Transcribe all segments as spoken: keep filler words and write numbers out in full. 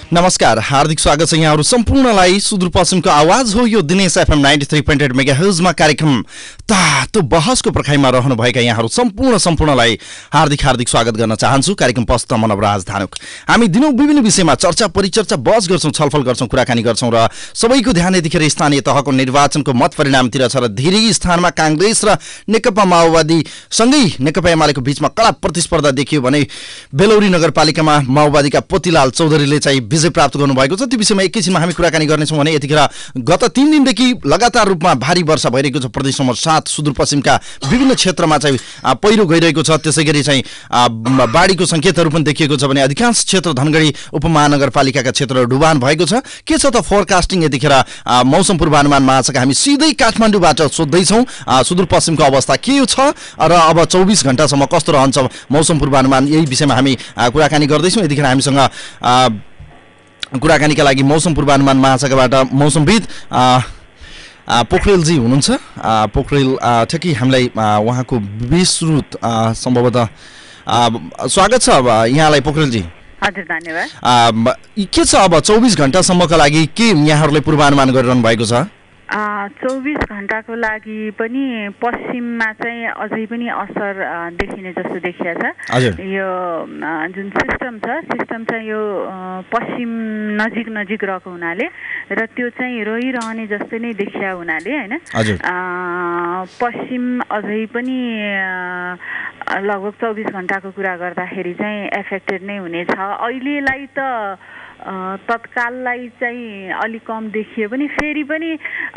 नमस्कार, हार्दिक स्वागत छ यहाँहरु सम्पूर्णलाई। सुदूरपश्चिमको आवाज हो यो Dinesh FM ninety three point eight मेगाहर्जमा कार्यक्रम तातो बहसको प्रखाइमा रहनुभएका यहाँहरु सम्पूर्ण सम्पूर्णलाई हार्दिक हार्दिक स्वागत गर्न चाहन्छु। कार्यक्रम प्रस्तुत म नवराज धानुक। हामी दिनौ विभिन्न विषयमा चर्चा परिचर्चा बहस गर्छौं, छलफल गर्छौं, कुराकानी गर्छौं र सबैको ध्यान यतिखेर स्थानीय तहको निर्वाचनको मत परिणामतिर छ र धेरै स्थानमा कांग्रेस र नेकपा माओवादी सँगै नेकपा एमालेको बीचमा कड़ा प्रतिस्पर्धा देखियो भने बेलौरी नगरपालिकामा माओवादीका पोतीलाल चौधरीले चाहिँ विजय प्राप्त गर्नुभएको छ। त्यो विषयमा एकैछिनमा हामी कुराकानी गर्नेछौं भने यतिखेर गत तीन दिनदेखि लगातार रूपमा भारी वर्षा भइरहेको छ। प्रदेश नम्बर सात सुदूरपश्चिमका विभिन्न क्षेत्रमा चाहिँ पहिरो गइरहेको छ। त्यसैगरी चाहिँ बाढीको संकेतहरू पनि देखिएको छ भने अधिकांश क्षेत्र धनगढी उपमहानगरपालिकाका क्षेत्रहरू डुबान भएको छ। के छ त फोरकास्टिङ यतिखेर मौसम पूर्वानुमान महाशाखा हामी सिधै काठमाडौँबाट सोध्दै छौं सुदूरपश्चिमको अवस्था के छ र अब चौबीस घण्टासम्म कस्तो रहन्छ मौसम पूर्वानुमान, यही विषयमा हामी कुराकानी गर्दै छौं। यतिखेर हामीसँग कुराकानीका लागि मौसम पूर्वानुमान महाशाखाबाट मौसमविद पोखरेलजी हुनुहुन्छ। पोखरेल ठिकै हामीलाई उहाँको विस्तृत सम्भवतः स्वागत छ यहाँलाई पोखरेलजी। हजुर, धन्यवाद। के छ अब चौबीस घण्टासम्मका लागि के यहाँहरूले पूर्वानुमान गरिरहनु भएको छ? चौबीस घण्टाको लागि पनि पश्चिममा चाहिँ अझै पनि असर देखिने जस्तो देखिया छ। यो जुन सिस्टम छ सिस्टम चाहिँ यो पश्चिम नजिक नजिक रहेको हुनाले र त्यो चाहिँ रहिरहने जस्तै नै देखिया हुनाले हैन पश्चिम अझै पनि लगभग चौबीस घण्टाको कुरा गर्दाखेरि चाहिँ एफेक्टेड नै हुनेछ। अहिलेलाई त तत्काललाई चाहिँ अलिक कम देखियो भने फेरि पनि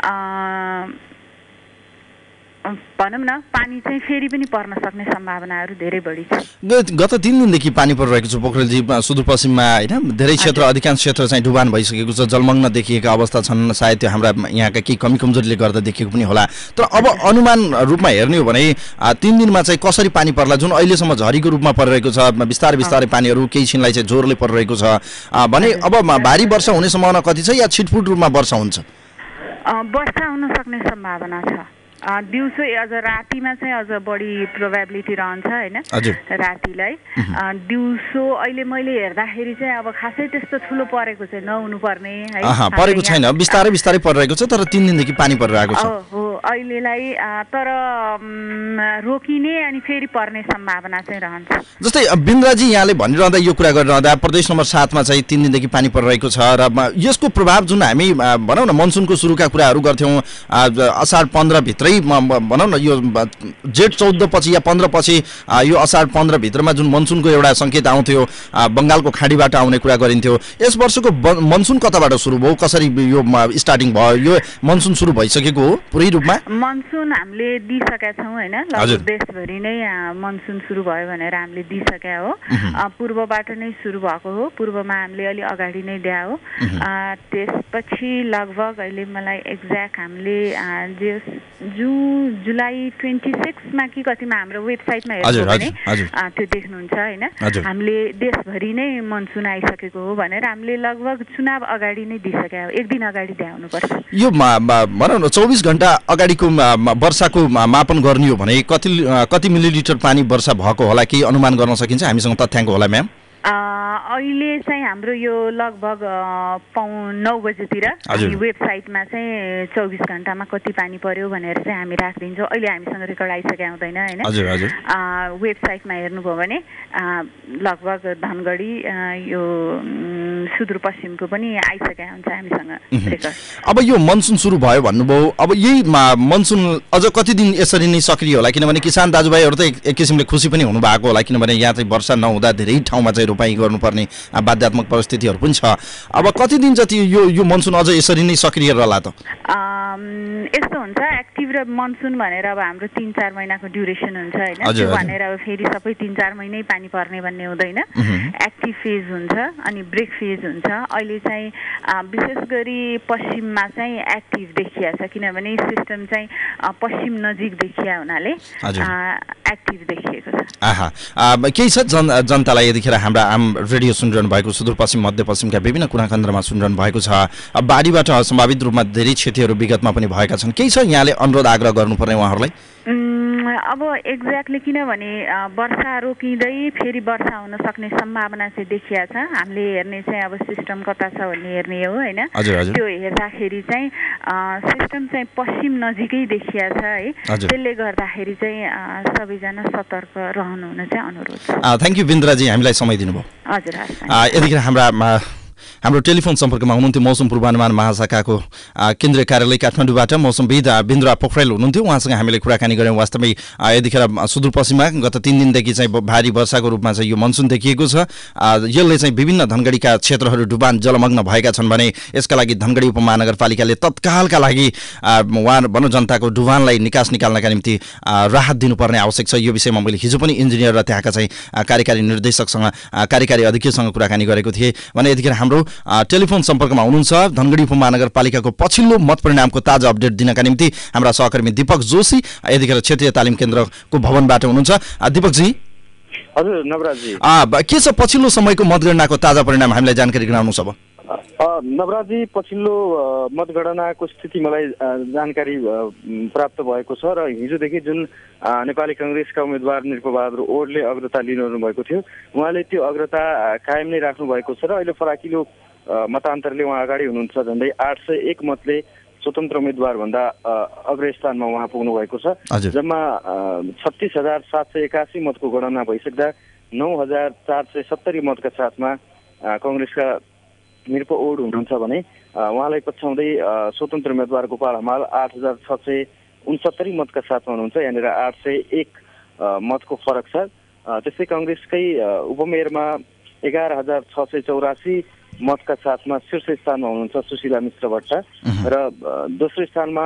भनौँ न पानी चाहिँ फेरि पनि पर्न सक्ने सम्भावनाहरू धेरै बढी छ। गत तीन दिनदेखि पानी परिरहेको छ पोखरेलजी सुदूरपश्चिममा हैन। धेरै क्षेत्र अधिकांश क्षेत्र चाहिँ डुबान भइसकेको छ, जलमग्न देखिएका अवस्था छन्। सायद त्यो हाम्रा यहाँका केही कमी कमजोरीले गर्दा देखिएको पनि होला। तर अब अनुमान रूपमा हेर्ने हो भने तीन दिनमा चाहिँ कसरी पानी पर्ला? जुन अहिलेसम्म झरीको रूपमा परिरहेको छ, बिस्तारै बिस्तारै पानीहरू केही छिनलाई चाहिँ जोरले परिरहेको छ भने अब भारी वर्षा हुने सम्भावना कति छ या छिटफुट रूपमा वर्षा हुन्छ? वर्षा हुन सक्ने सम्भावना छ। दिउँसो अझ रातिमा चाहिँ अझ बढी प्रोबेबिलिटी रहन्छ हैन रातिलाई। दिउँसो अहिले मैले हेर्दाखेरि चाहिँ अब खासै त्यस्तो ठुलो परेको चाहिँ नहुनु पर्ने है, परेको छैन, बिस्तारै बिस्तारै परिरहेको छ। तर तीन दिनदेखि पानी परिरहेको छ हो अहिलेलाई। तर रोकिने अनि फेरि पर्ने सम्भावना चाहिँ रहन्छ। जस्तै बिन्द्राजी यहाँले भनिरहँदा यो कुरा गरिरहँदा प्रदेश नम्बर सातमा चाहिँ तीन दिनदेखि पानी परिरहेको छ र यसको प्रभाव जुन हामी भनौँ न मनसुनको सुरुका कुराहरू गर्थ्यौँ असार पन्ध्र भित्रै भनौँ न यो जेठ चौध पछि या पन्ध्र पछि यो असार पन्ध्र भित्रमा जुन मनसुनको एउटा सङ्केत आउँथ्यो, बङ्गालको खाडीबाट आउने कुरा गरिन्थ्यो। यस वर्षको मनसुन कताबाट सुरु भयो, कसरी यो स्टार्टिङ भयो? यो मनसुन सुरु भइसकेको हो पुरै रूपमा? मनसुन हामीले दिइसकेका छौँ हैन, लगभग देशभरि नै मनसुन सुरु भयो भनेर हामीले दिइसकेका हो। पूर्वबाट नै सुरु भएको हो, पूर्वमा हामीले अलि अगाडि नै दिया हो। त्यसपछि लगभग अहिले मलाई एक्ज्याक्ट हामीले जुन जुलाई ट्वेन्टी सिक्समा कि कतिमा हाम्रो वेबसाइटमा हेर्नु भने त्यो देख्नुहुन्छ हैन। हामीले देशभरि नै मनसुन आइसकेको हो भनेर हामीले लगभग चुनाव अगाडि नै दिइसकेका हो, एक दिन अगाडि दियाउनुपर्छ। यो भनौँ न चौबिस घण्टा अगाडिको वर्षाको मापन गर्ने हो भने कति कति मिलिलिटर पानी वर्षा भएको होला केही अनुमान गर्न सकिन्छ? हामीसँग तथ्याङ्क होला म्याम? अहिले चाहिँ हाम्रो यो लगभग पौ नौ बजेतिर हामी वेबसाइटमा चाहिँ चौबिस घण्टामा कति पानी पर्यो भनेर चाहिँ हामी राखिदिन्छौँ। अहिले हामीसँग रेकर्ड आइसकेको हुँदैन होइन। वेबसाइटमा हेर्नुभयो भने लगभग धनगढी यो सुदूरपश्चिमको पनि आइसकेको हुन्छ हामीसँग रेकर्ड। अब यो मनसुन सुरु भयो भन्नुभयो, अब यही मनसुन अझ कति दिन यसरी नै सक्रिय होला? किनभने किसान दाजुभाइहरू त एक किसिमले खुसी पनि हुनुभएको होला, किनभने यहाँ चाहिँ वर्षा नहुँदा धेरै ठाउँमा चाहिँ रोपाई गर्नुपर्ने बाध्यात्मक परिस्थितिहरू पनि छ। अब कति दिन जति यो यो मनसुन अझ यसरी नै सक्रिय रहला त? यस्तो हुन्छ एक्टिभ र मनसुन भनेर अब हाम्रो तीन चार महिनाको ड्युरेसन हुन्छ होइन। त्यो भनेर अब फेरि सबै तीन चार महिनै पानी पर्ने भन्ने हुँदैन। एक्टिभ फेज हुन्छ अनि ब्रेक फेज हुन्छ। अहिले चाहिँ विशेष गरी पश्चिममा चाहिँ एक्टिभ देखिया छ, किनभने सिस्टम चाहिँ पश्चिम नजिक देखिया हुनाले एक्टिभ देखिएको छ। आहा केही छ जन जनतालाई यतिखेर हाम्रा आम रेडियो सुनिरहनु भएको सुदूरपश्चिम मध्यपश्चिमका विभिन्न कुना केन्द्रमा सुनिरहनु भएको छ। बाढीबाट सम्भावित रूपमा धेरै क्षतिहरू विगतमा पनि भएका छन्। केही छ यहाँले अनुरोध आग्रह गर्नुपर्ने उहाँहरूलाई? अब एक्ज्याक्टली किनभने वर्षा रोकिँदै फेरि वर्षा हुन सक्ने सम्भावना चाहिँ देखिया छ। हामीले हेर्ने चाहिँ अब सिस्टम कता छ भन्ने हेर्ने हो हैन। त्यो हेर्दाखेरि चाहिँ सिस्टम चाहिँ पश्चिम नजिकै देखिया छ है। त्यसले गर्दाखेरि चाहिँ सबैजना सतर्क रहनु हुन चाहिँ अनुरोध छ। थ्यांक यू बिन्द्राजी, हामीलाई समय दिनुभयो। हजुर यतिखेर हाम्रा हाम्रो टेलिफोन सम्पर्कमा हुनुहुन्थ्यो मौसम पूर्वानुमान महाशाखाको केन्द्रीय कार्यालय काठमाडौँबाट मौसमविद बिन्द्रा पोखरेल हुनुहुन्थ्यो। उहाँसँग हामीले कुराकानी गऱ्यौँ। वास्तवमै यतिखेर सुदूरपश्चिममा गत तीन दिनदेखि चाहिँ भारी वर्षाको रूपमा चाहिँ यो मनसुन देखिएको छ। यसले चाहिँ विभिन्न धनगढीका क्षेत्रहरू डुबान जलमग्न भएका छन् भने यसका लागि धनगढी उपमहानगरपालिकाले तत्कालका लागि उहाँ भनौँ जनताको डुबानलाई निकास निकाल्नका निम्ति राहत दिनुपर्ने आवश्यक छ। यो विषयमा मैले हिजो पनि इन्जिनियर र त्यहाँका चाहिँ कार्यकारी निर्देशकसँग कार्यकारी अध्यक्षसँग कुराकानी गरेको थिएँ भने यतिखेर हाम्रो टेलिफोन सम्पर्कमा हुनुहुन्छ धनगढी उपमहानगरपालिकाको पछिल्लो मत परिणामको ताजा अपडेट दिनका निम्ति हाम्रा सहकर्मी दीपक जोशी यतिखेर क्षेत्रीय तालिम केन्द्रको भवनबाट हुनुहुन्छ। दीपकजी। हजुर नवराजजी, के छ पछिल्लो समयको मतगणनाको ताजा परिणाम, हामीलाई जानकारी गराउनुहोस्। अब नवराजजी, पछिल्लो मतगणनाको स्थिति मलाई जानकारी प्राप्त भएको छ र हिजोदेखि जुन नेपाली कांग्रेसका उम्मेदवार निरपबहादुर ओडले अग्रता लिइरहनु भएको थियो, उहाँले त्यो अग्रता कायम नै राख्नु भएको छ र अहिले फराकिलो मतान्तरले उहाँ अगाडि हुनुहुन्छ। झन्डै आठ सय एक मतले स्वतन्त्र उम्मेदवार भन्दा अग्र स्थानमा उहाँ पुग्नु भएको छ। जम्मा छत्तीस हजार सात सय एकासी मतको गणना भइसक्दा नौ हजार चार सय सत्तरी मतका साथमा कांग्रेसका निरप ओड हुनुहुन्छ भने उहाँलाई पछ्याउँदै स्वतन्त्र उम्मेदवार गोपाल हमाल आठ हजार छ सय उनसत्तरी मतका साथमा हुनुहुन्छ। यहाँनिर आठ सय एक मतको फरक छ। त्यस्तै कांग्रेसकै उपमेयरमा एघार हजार छ सय चौरासी मतका साथमा शीर्ष स्थानमा हुनुहुन्छ सुशीला मिश्र भट्ट र दोस्रो स्थानमा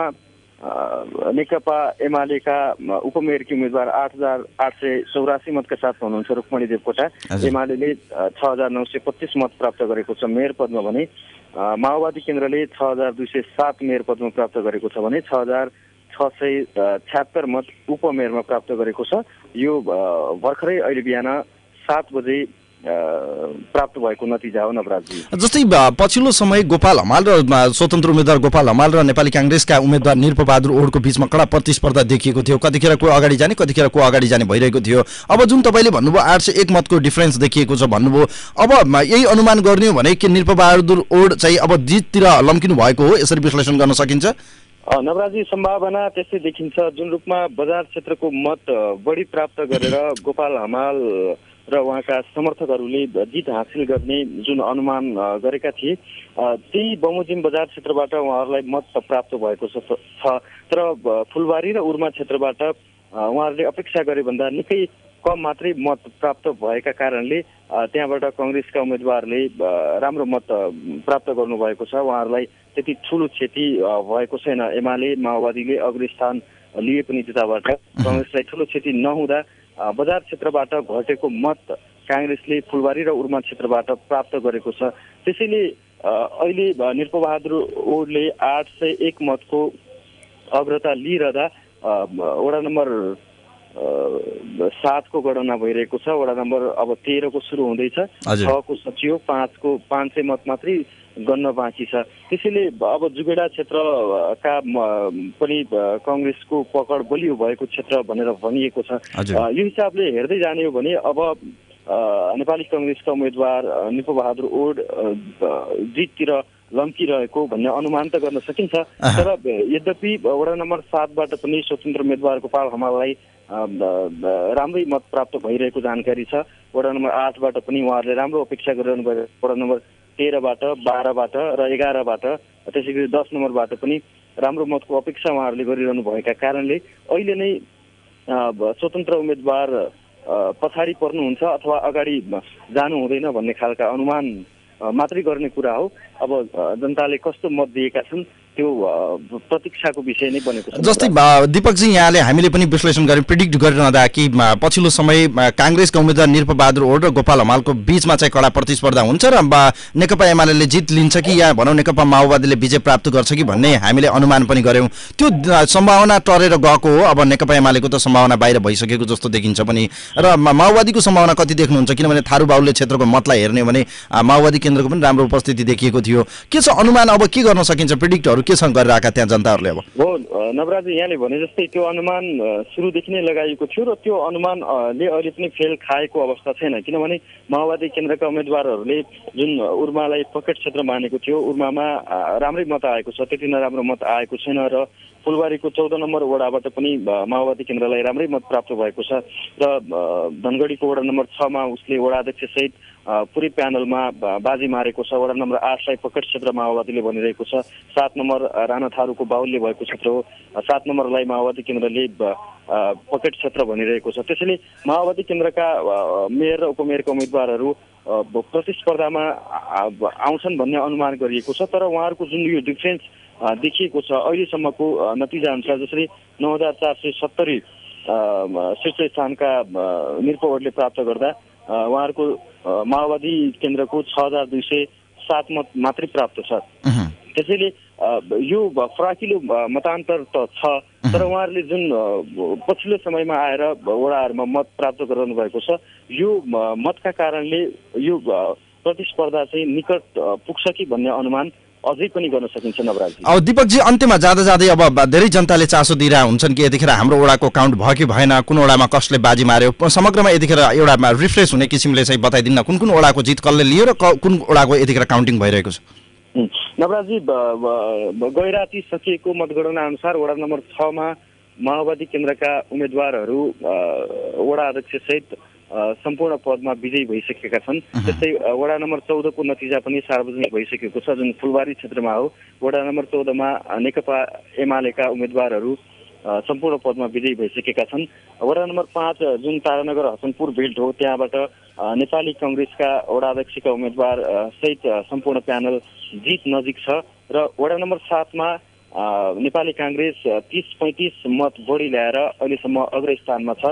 नेकपा एमालेका उपमेयरकी उम्मेदवार आठ हजार आठ सय चौरासी मतका साथमा हुनुहुन्छ रुक्मणी देवकोटा। एमाले छ हजार नौ सय पच्चिस मत प्राप्त गरेको छ मेयर पदमा भने माओवादी केन्द्रले छ हजार दुई सय सात मेयर पदमा प्राप्त गरेको छ भने छ हजार छ सय छ्यात्तर मत उपमेयरमा प्राप्त गरेको छ। यो भर्खरै अहिले बिहान सात बजे प्राप्त भएको नतिजा हो नवराजजी। जस्तै पछिल्लो समय गोपाल हमाल र स्वतन्त्र उम्मेदवार गोपाल हमाल र नेपाली कांग्रेसका उम्मेदवार निरपबहादुर ओडको बीचमा कडा प्रतिस्पर्धा देखिएको थियो। कतिखेर को अगाडि जाने कतिखेर को अगाडि जाने भइरहेको थियो। अब जुन तपाईँले भन्नुभयो आठ सय एक मतको डिफरेन्स देखिएको छ भन्नुभयो, अब यही अनुमान गर्ने हो भने के निरपबहादुर ओड चाहिँ अब जिततिर लम्किनु भएको हो, यसरी विश्लेषण गर्न सकिन्छ? नवराजी, सम्भावना त्यस्तै देखिन्छ। जुन रूपमा बजार क्षेत्रको मत बढी प्राप्त गरेर गोपाल हमाल र उहाँका समर्थकहरूले जित हासिल गर्ने जुन अनुमान गरेका थिए, त्यही बमोजिम बजार क्षेत्रबाट उहाँहरूलाई मत प्राप्त भएको छ। तर फुलबारी र उर्मा क्षेत्रबाट उहाँहरूले अपेक्षा गरे भन्दा निकै कम मात्रै मत प्राप्त भएका कारणले त्यहाँबाट कांग्रेसका उम्मेदवारले राम्रो मत प्राप्त गर्नुभएको छ। उहाँहरूलाई त्यति ठुलो क्षति भएको छैन। एमाले माओवादीले अग्रस्थान लिए पनि त्यताबाट कांग्रेसलाई ठुलो क्षति नहुँदा बजार क्षेत्रबाट घटेको मत कांग्रेसले फुलबारी र उर्मा क्षेत्रबाट प्राप्त गरेको छ। त्यसैले अहिले निरपबहादुर ओडले आठ सय एक मतको अग्रता लिइरहँदा वडा नम्बर सातको गणना भइरहेको छ। वडा नम्बर अब तेह्रको सुरु हुँदैछ, छको सचियो, पाँचको पाँच सय मत मात्रै गन्न बाँकी छ। त्यसैले अब जुगेडा क्षेत्रका पनि कांग्रेसको पकड बलियो भएको क्षेत्र भनेर भनिएको छ। यो हिसाबले हेर्दै जाने हो भने अब नेपाली कांग्रेसका उम्मेदवार निरपबहादुर ओड जिततिर लम्किरहेको भन्ने अनुमान त गर्न सकिन्छ। तर यद्यपि वडा नम्बर सातबाट पनि स्वतन्त्र उम्मेदवार गोपाल हमाललाई राम्रै मत प्राप्त भइरहेको जानकारी छ। वडा नम्बर आठबाट पनि उहाँहरूले राम्रो अपेक्षा गरिरहनु भयो। वडा नम्बर तेह्रबाट, बाह्रबाट र एघारबाट, त्यसै गरी दस नम्बरबाट पनि राम्रो मतको अपेक्षा उहाँहरूले गरिरहनु भएका कारणले अहिले नै स्वतन्त्र उम्मेदवार पछाडि पर्नुहुन्छ अथवा अगाडि जानु हुँदैन भन्ने खालका अनुमान मात्रै गर्ने कुरा हो। अब जनताले कस्तो मत दिएका छन् त्यो प्रतीक्षाको विषय नै बनेको छ। जस्तै दीपकजी, यहाँले हामीले पनि विश्लेषण गरेर प्रिडिक्ट गरिरहँदा कि पछिल्लो समय कांग्रेसका उम्मेदवार निरपबहादुर ओड र गोपाल हमालको बीचमा चाहिँ कडा प्रतिस्पर्धा हुन्छ र नेकपा एमाले जित लिन्छ कि या भनौँ नेकपा माओवादीले विजय प्राप्त गर्छ कि भन्ने हामीले अनुमान पनि गऱ्यौँ। त्यो सम्भावना टरेर गएको हो। अब नेकपा एमालेको त सम्भावना बाहिर भइसकेको जस्तो देखिन्छ पनि र माओवादीको सम्भावना कति देख्नुहुन्छ? किनभने थारू बाहुल्य क्षेत्रको मतलाई हेर्ने हो भने माओवादी केन्द्रको पनि राम्रो उपस्थिति देखिएको थियो। के छ अनुमान? अब के गर्न सकिन्छ? प्रिडिक्टहरू के छन् गरिरहेका त्यहाँ जनताहरूले अब? हो नवराज, यहाँले भने जस्तै त्यो अनुमान सुरुदेखि नै लगाइएको थियो र त्यो अनुमानले अहिले पनि फेल खाएको अवस्था छैन। किनभने माओवादी केन्द्रका उम्मेदवारहरूले जुन उर्मालाई पकेट क्षेत्र मानेको थियो, उर्मामा राम्रै मत आएको छ, त्यति नराम्रो मत आएको छैन र फुलबारीको चौध नम्बर वडाबाट पनि माओवादी केन्द्रलाई राम्रै मत प्राप्त भएको छ र धनगढीको वडा नम्बर छमा उसले वडा अध्यक्ष सहित पुरै प्यानलमा बाजी मारेको छ। वडा नम्बर आठलाई पकेट क्षेत्र माओवादीले भनिरहेको छ। सात नम्बर राणा थारूको बाहुल्य भएको क्षेत्र हो, सात नम्बरलाई माओवादी केन्द्रले पकेट क्षेत्र भनिरहेको छ। त्यसैले माओवादी केन्द्रका मेयर र उपमेयरका उम्मेदवारहरू प्रतिस्पर्धामा आउँछन् भन्ने अनुमान गरिएको छ। तर उहाँहरूको जुन यो डिफरेन्स देखिएको छ अहिलेसम्मको नतिजा अनुसार, जसरी नौ हजार चार सय सत्तरी शीर्ष स्थानका निरपवडले प्राप्त गर्दा उहाँहरूको माओवादी केन्द्रको छ हजार दुई सय सात मत मात्रै प्राप्त छ। त्यसैले यो फराकिलो मतान्तर त छ, तर उहाँहरूले जुन पछिल्लो समयमा आएर वडाहरूमा मत प्राप्त गराउनु भएको छ, यो मतका कारणले यो प्रतिस्पर्धा चाहिँ निकट पुग्छ कि भन्ने अनुमान अझै पनि गर्न सकिन्छ नवराजी। अब दीपकजी, अन्त्यमा जाँदा जाँदै अब धेरै जनताले चासो दिइरहेका हुन्छन् कि यतिखेर हाम्रो वडाको काउन्ट भयो कि भएन, कुन वडामा कसले बाजी मार्यो, समग्रमा यतिखेर एउटा रिफ्रेस हुने किसिमले चाहिँ बताइदिन्न कुन कुन वडाको जित कसले लियो र कुन वडाको यतिखेर काउन्टिङ भइरहेको छ? नवराजी, गैराती सकिएको मतगणना अनुसार वडा नम्बर छमा माओवादी केन्द्रका उम्मेदवारहरू वडा अध्यक्ष सहित सम्पूर्ण पदमा विजयी भइसकेका छन्। त्यस्तै वडा नम्बर चौधको नतिजा पनि सार्वजनिक भइसकेको छ, जुन फुलबारी क्षेत्रमा हो। वडा नम्बर चौधमा नेकपा एमालेका उम्मेदवारहरू सम्पूर्ण पदमा विजयी भइसकेका छन्। वडा नम्बर पाँच जुन तारानगर हसनपुर बेल्ट हो, त्यहाँबाट नेपाली कङ्ग्रेसका वडा अध्यक्षका उम्मेदवार सहित सम्पूर्ण प्यानल जित नजिक छ र वडा नम्बर सातमा नेपाली काङ्ग्रेस तीस पैँतिस मत बढी ल्याएर अहिलेसम्म अग्र स्थानमा छ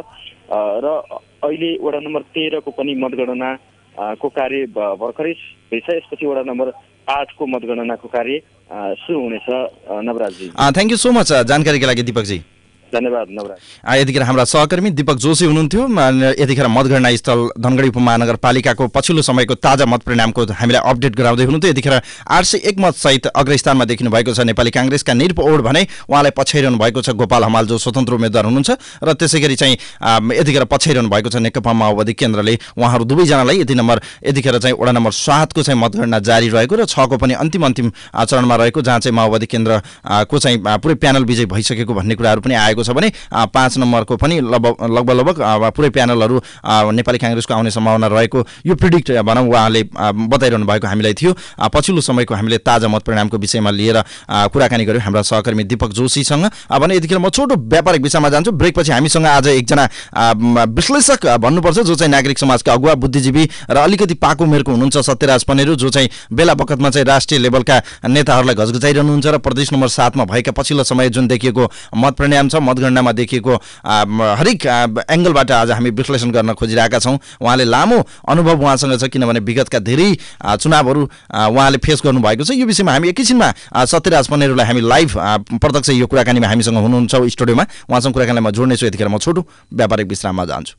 र अहिले वडा नम्बर तेह्रको पनि मतगणना को कार्य भर्खरै भइछ। यसपछि वडा नम्बर आठको मतगणनाको कार्य सुरु हुनेछ नवराजी। थ्याङ्क यू सो मच जानकारीका लागि दीपकजी। धन्यवाद नवराज। यतिखेर हाम्रा सहकर्मी दीपक जोशी हुनुहुन्थ्यो। यतिखेर मतगणना स्थल धनगढी उपमहानगरपालिकाको पछिल्लो समयको ताजा मत परिणामको हामीलाई अपडेट गराउँदै हुनुहुन्थ्यो। यतिखेर आठ सय एक मत सहित अग्रस्थानमा देखिनु भएको छ नेपाली काङ्ग्रेसका निरप ओड भने उहाँलाई पछ्याइरहनु भएको छ गोपाल हमाल जो स्वतन्त्र उम्मेद्वार हुनुहुन्छ र त्यसै गरी चाहिँ यतिखेर पछ्याइरहनु भएको छ नेकपा माओवादी केन्द्रले। उहाँहरू दुवैजनालाई यति नम्बर यतिखेर चाहिँ वडा नम्बर सातको चाहिँ मतगणना जारी रहेको र छको पनि अन्तिम अन्तिम चरणमा रहेको, जहाँ चाहिँ माओवादी केन्द्रको चाहिँ पुरै प्यानल विजय भइसकेको भन्ने कुराहरू पनि आएको छ भने पाँच नम्बरको पनि लगभग लगभग पुरै प्यानलहरू नेपाली काङ्ग्रेसको आउने सम्भावना रहेको यो प्रिडिक्ट भनौँ उहाँले बताइरहनु भएको हामीलाई थियो। पछिल्लो समयको हामीले ताजा मत परिणामको विषयमा लिएर कुराकानी गऱ्यौँ हाम्रा सहकर्मी दीपक जोशीसँग। भने यतिखेर म छोटो व्यापारिक विषयमा जान्छु। ब्रेकपछि हामीसँग आज एकजना विश्लेषक भन्नुपर्छ जो चाहिँ नागरिक समाजका अगुवा बुद्धिजीवी र अलिकति पाको उमेरको हुनुहुन्छ, सत्यराज पनेरू, जो चाहिँ बेला बखतमा चाहिँ राष्ट्रिय लेभलका नेताहरूलाई घचघचाइरहनुहुन्छ र प्रदेश नम्बर सातमा भएका पछिल्लो समय जुन देखिएको मत परिणाम छ, मतगणनामा देखिएको हरेक एङ्गलबाट आज हामी विश्लेषण गर्न खोजिरहेका छौँ। उहाँले लामो अनुभव उहाँसँग छ, किनभने विगतका धेरै चुनावहरू उहाँले फेस गर्नुभएको छ। यो विषयमा हामी एकैछिनमा सत्यराज पनेरूलाई हामी लाइभ प्रत्यक्ष यो कुराकानीमा हामीसँग हुनुहुन्छ स्टुडियोमा, उहाँसँग कुराकानीलाई म जोड्नेछु। यतिखेर म छोटो व्यापारिक विश्राममा जान्छु।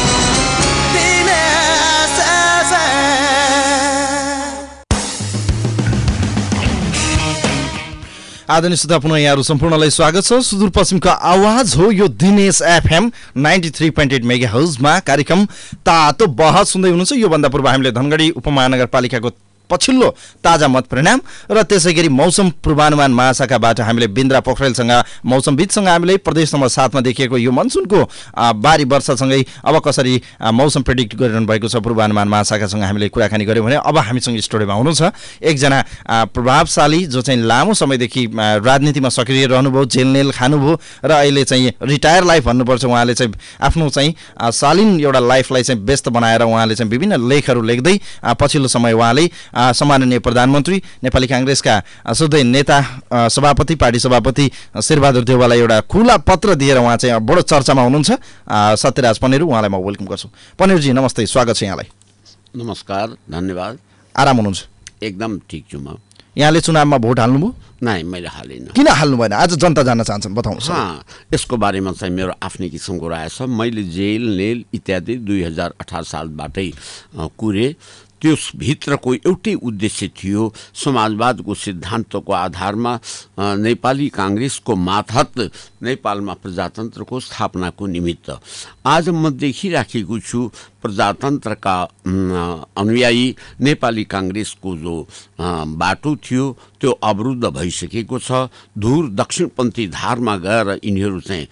आदरणीय श्रोता, पुनः यहाँहरू सम्पूर्णलाई स्वागत छ। सुदूरपश्चिमको आवाज हो यो Dinesh FM ninety three point eight mega हर्जमा कार्यक्रम तातो बहस सुन्दै हुनुहुन्छ। योभन्दा पूर्व हामीले धनगढी उपमहानगरपालिकाको पछिल्लो ताजा मत परिणाम र त्यसै गरी मौसम पूर्वानुमान महाशाखाबाट हामीले बिन्द्रा पोखरेलसँग मौसमविदसँग हामीले प्रदेश नम्बर सातमा देखिएको यो मनसुनको बारी वर्षासँगै अब कसरी मौसम प्रेडिक्ट गरिरहनु भएको छ पूर्वानुमान महाशाखासँग हामीले कुराकानी गऱ्यौँ भने अब हामीसँग स्टुडियोमा हुनुहुन्छ एकजना प्रभावशाली जो चाहिँ लामो समयदेखि राजनीतिमा सक्रिय रहनुभयो, जेलनेल खानुभयो र अहिले चाहिँ रिटायर लाइफ भन्नुपर्छ। उहाँले चाहिँ आफ्नो चाहिँ शालीन एउटा लाइफलाई चाहिँ व्यस्त बनाएर उहाँले चाहिँ विभिन्न लेखहरू लेख्दै पछिल्लो समय उहाँले सम्माननीय प्रधानमन्त्री नेपाली काङ्ग्रेसका सधैँ नेता सभापति पार्टी सभापति शेरबहादुर देउवालाई एउटा खुला पत्र दिएर उहाँ चाहिँ बडो चर्चामा हुनुहुन्छ। सत्यराज पनेरू, उहाँलाई म वेलकम गर्छु। पनेरूजी नमस्ते, स्वागत छ यहाँलाई। नमस्कार, धन्यवाद। आराम हुनुहुन्छ? एकदम ठिक छु म। यहाँले चुनावमा भोट हाल्नुभयो? नै, मैले हालिनँ। किन हाल्नु भएन? आज जनता जान्न चाहन्छन्, बताउनुहोस्। हाँ, यसको बारेमा चाहिँ मेरो आफ्नै किसिमको राय छ। मैले जेल नेल इत्यादि दुई हजार अठार सालबाटै कुरे, त्यसभित्रको एउटै उद्देश्य थियो, समाजवादको सिद्धान्तको आधारमा नेपाली काङ्ग्रेसको मातहत नेपालमा प्रजातन्त्रको स्थापनाको निमित्त। आज म देखिराखेको छु प्रजातन्त्रका अनुयायी नेपाली काङ्ग्रेसको जो बाटो थियो त्यो अवरुद्ध भइसकेको छ। दूर दक्षिणपन्थी धारमा गएर यिनीहरू चाहिँ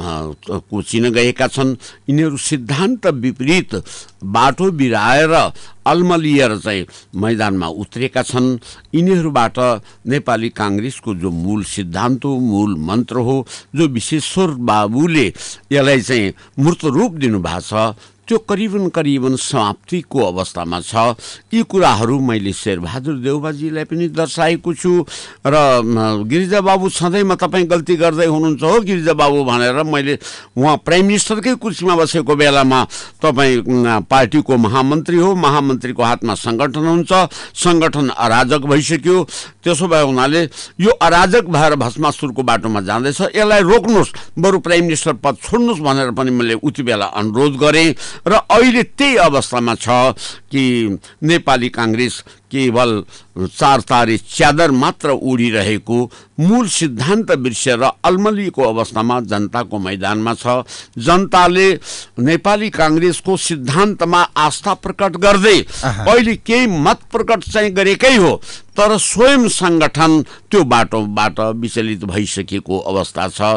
कोचिन गएका छन्। यिनीहरू सिद्धान्त विपरीत बाटो बिराएर अल्मलिएर चाहिँ मैदानमा उत्रेका छन्। यिनीहरूबाट नेपाली काङ्ग्रेसको जो मूल सिद्धान्त हो, मूल मन्त्र हो, जो विश्वेश्वर बाबुले यसलाई चाहिँ मूर्त रूप दिनुभएको छ, त्यो करिबन करिबन समाप्तिको अवस्थामा छ। यी कुराहरू मैले शेरबहादुर देउबाजीलाई पनि दर्शाएको छु र गिरिजा बाबु सधैँमा तपाईँ गल्ती गर्दै हुनुहुन्छ हो गिरिजा बाबु भनेर मैले उहाँ प्राइम मिनिस्टरकै कुर्सीमा बसेको बेलामा तपाईँ पार्टीको महामन्त्री हो, महामन्त्रीको हातमा सङ्गठन हुन्छ, सङ्गठन अराजक भइसक्यो। त्यसो भए हुनाले यो अराजक भएर भस्मासुरको बाटोमा जाँदैछ, यसलाई रोक्नुहोस्, बरु प्राइम मिनिस्टर पद छोड्नुहोस् भनेर पनि मैले उति बेला अनुरोध गरेँ। र अहिले त्यही अवस्थामा छ कि नेपाली काङ्ग्रेस केवल चार तारे च्यादर मात्र उडिरहेको, मूल सिद्धान्त बिर्सेर अल्मलीको अवस्थामा जनताको मैदानमा छ। जनताले नेपाली काङ्ग्रेसको सिद्धान्तमा आस्था प्रकट गर्दै अहिले केही मत प्रकट चाहिँ गरेकै हो, तर स्वयं सङ्गठन त्यो बाटोबाट विचलित भइसकेको अवस्था छ।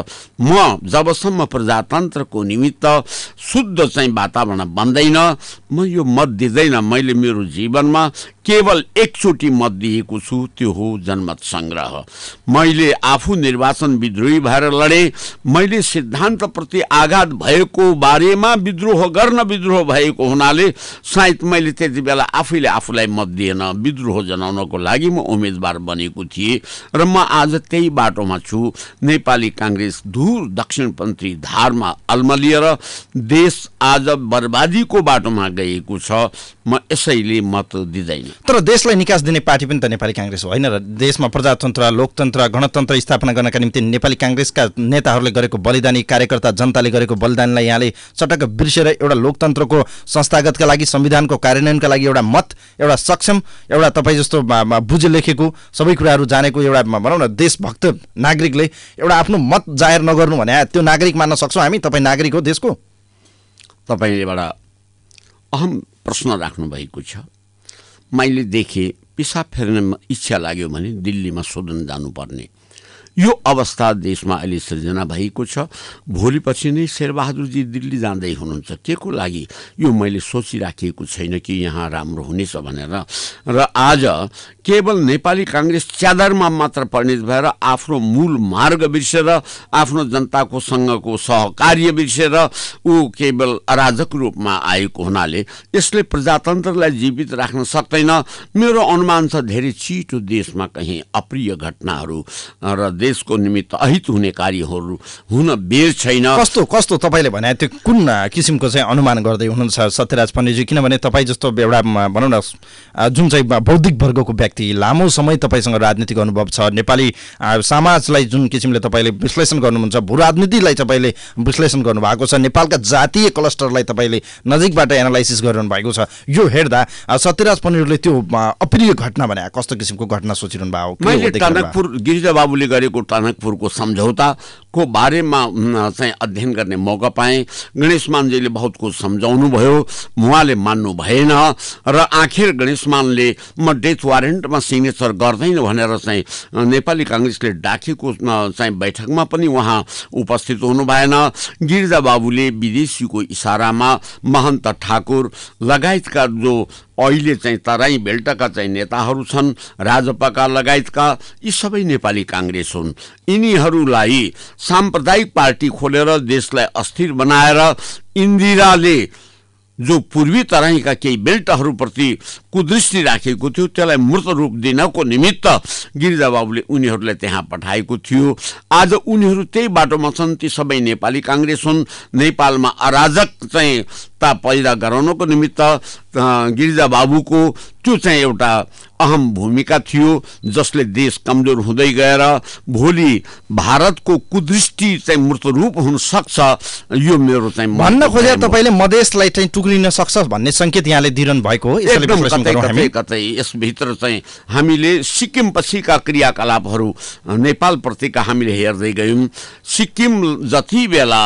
म जबसम्म प्रजातन्त्रको निमित्त शुद्ध चाहिँ वातावरण बन्दैन, म यो मत दिँदैन। मैले मेरो जीवनमा केवल एकचोटि मत दिएको छु, त्यो हो जनमत सङ्ग्रह। मैले आफू निर्वाचन विद्रोही भएर लडेँ। मैले सिद्धान्तप्रति आघात भएको बारेमा विद्रोह गर्न विद्रोह भएको हुनाले सायद मैले त्यति बेला आफैले आफूलाई मत दिएन। विद्रोह जनाउनको लागि म उम्मेदवार बनेको थिएँ र म आज त्यही बाटोमा छु। नेपाली काङ्ग्रेस दूर दक्षिणपन्थी धारमा अल्मलिएर देश आज बर्बादीको बाटोमा गएको छ। म यसैले मत दिँदैन। तर देशलाई निकास दिने पार्टी पनि त नेपाली काङ्ग्रेस हो होइन र? देशमा प्रजातन्त्र, लोकतन्त्र, गणतन्त्र स्थापना गर्नका निम्ति नेपाली काङ्ग्रेसका नेताहरूले गरेको बलिदानी, कार्यकर्ता जनताले गरेको बलिदानलाई यहाँले चटक्क बिर्सेर एउटा लोकतन्त्रको संस्थागतका लागि, संविधानको कार्यान्वयनका लागि एउटा मत, एउटा सक्षम, एउटा तपाईँ जस्तो बुझे लेखेको सबै कुराहरू जानेको एउटा भनौँ न देशभक्त नागरिकले एउटा आफ्नो मत जाहेर नगर्नु भने त्यो नागरिक मान्न सक्छौँ हामी? तपाईँ नागरिक हो देशको। तपाईँले एउटा अहम प्रश्न राख्नु भएको छ। मैले देखेँ पिसाब फेर्न इच्छा लाग्यो भने दिल्लीमा सोधन जानुपर्ने यो अवस्था देशमा अहिले सृजना भएको छ। भोलिपछि नै शेरबहादुरजी दिल्ली जाँदै हुनुहुन्छ। के को लागि यो मैले सोचिराखेको छैन कि यहाँ राम्रो हुनेछ भनेर। र आज केवल नेपाली काङ्ग्रेस च्यादरमा मात्र परिणत भएर आफ्नो मूल मार्ग बिर्सेर, आफ्नो जनताको सँगको सहकार्य बिर्सेर ऊ केवल अराजक रूपमा आएको हुनाले यसले प्रजातन्त्रलाई जीवित राख्न सक्दैन। मेरो अनुमान छ धेरै छिटो देशमा कहीँ अप्रिय घटनाहरू र देशको निमित्त अहित हुने कार्यहरू हुन बेर छैन। कस्तो कस्तो तपाईँले भने त्यो कुन किसिमको चाहिँ अनुमान गर्दै हुनुहुन्छ सत्यराज पण्डितजी? किनभने तपाईँ जस्तो एउटा भनौँ न जुन चाहिँ बौद्धिक वर्गको व्यक्ति, लामो समय तपाईँसँग राजनीतिक अनुभव छ, नेपाली समाजलाई जुन किसिमले तपाईँले विश्लेषण गर्नुहुन्छ, भू राजनीतिलाई तपाईँले विश्लेषण गर्नुभएको छ, नेपालका जातीय क्लस्टरलाई तपाईँले नजिकबाट एनालाइसिस गरिरहनु भएको छ, यो हेर्दा सत्यराज पण्डितले त्यो अप्रिय घटना भने कस्तो किसिमको घटना सोचिरहनु भएको? मैले टनकपुर गिरिजा बाबुले गरेको टनकपुरको सम्झौताको बारेमा चाहिँ अध्ययन गर्ने मौका पाएँ। गणेश मानजीले बहुत कुछ सम्झाउनु भयो, उहाँले मान्नु भएन र आखिर गणेश मानले म डेथ वारेन्टमा सिग्नेचर गर्दैन भनेर चाहिँ नेपाली काङ्ग्रेसले डाकेको चाहिँ बैठकमा पनि उहाँ उपस्थित हुनु भएन। गिरिजा बाबुले विदेशीको इसारामा महन्त ठाकुर लगायतका जो अहिले चाहिँ तराई बेल्टका चाहिँ नेताहरू छन्, राजपाका लगायतका, यी सबै नेपाली काङ्ग्रेस हुन्। यिनीहरूलाई साम्प्रदायिक पार्टी खोलेर देशलाई अस्थिर बनाएर इन्दिराले जो पूर्वी तराईका केही बेल्टहरूप्रति कुदृष्टि राखेको थियो त्यसलाई मूर्त रूप दिनको निमित्त गिरिजा बाबुले उनीहरूलाई त्यहाँ पठाएको थियो। आज उनीहरू त्यही बाटोमा छन्। ती सबै नेपाली काङ्ग्रेस हुन्। नेपालमा अराजक चाहिँ सत्ता पैदा गराउनको निमित्त गिरिजा बाबुको त्यो चाहिँ एउटा अहम भूमिका थियो, जसले देश कमजोर हुँदै गएर भोलि भारतको कुदृष्टि चाहिँ मूर्तरूप हुन सक्छ। यो मेरो चाहिँ भन्न खोजे तपाईले मधेसलाई चाहिँ टुक्रिन सक्छ भन्ने संकेत यहाँले दिइरहनु भएको हो। यसले विश्लेषण गरौँ हामी। कतै यसभित्र चाहिँ हामीले सिक्किम पछिका क्रियाकलापहरू नेपाल प्रतिका हामीले हेर्दै गयौँ। सिक्किम जति बेला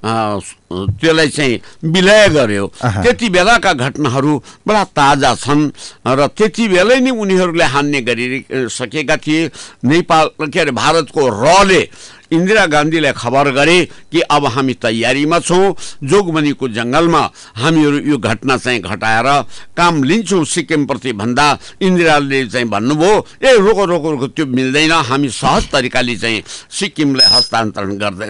त्यसलाई चाहिँ विलय गर्यो त्यति बेलाका घटनाहरू बडा ताजा छन् र त्यति बेलै नै उनीहरूले हान्ने गरिसकेका थिए। नेपाल के अरे भारतको रले इन्दिरा गान्धीलाई खबर गरे कि अब हामी तयारीमा छौँ, जोगबनीको जङ्गलमा हामीहरू यो घटना चाहिँ घटाएर काम लिन्छौँ सिक्किमप्रति भन्दा इन्दिराले चाहिँ भन्नुभयो ए रोको रोको रोको त्यो मिल्दैन, हामी सहज तरिकाले चाहिँ सिक्किमलाई हस्तान्तरण गर्दै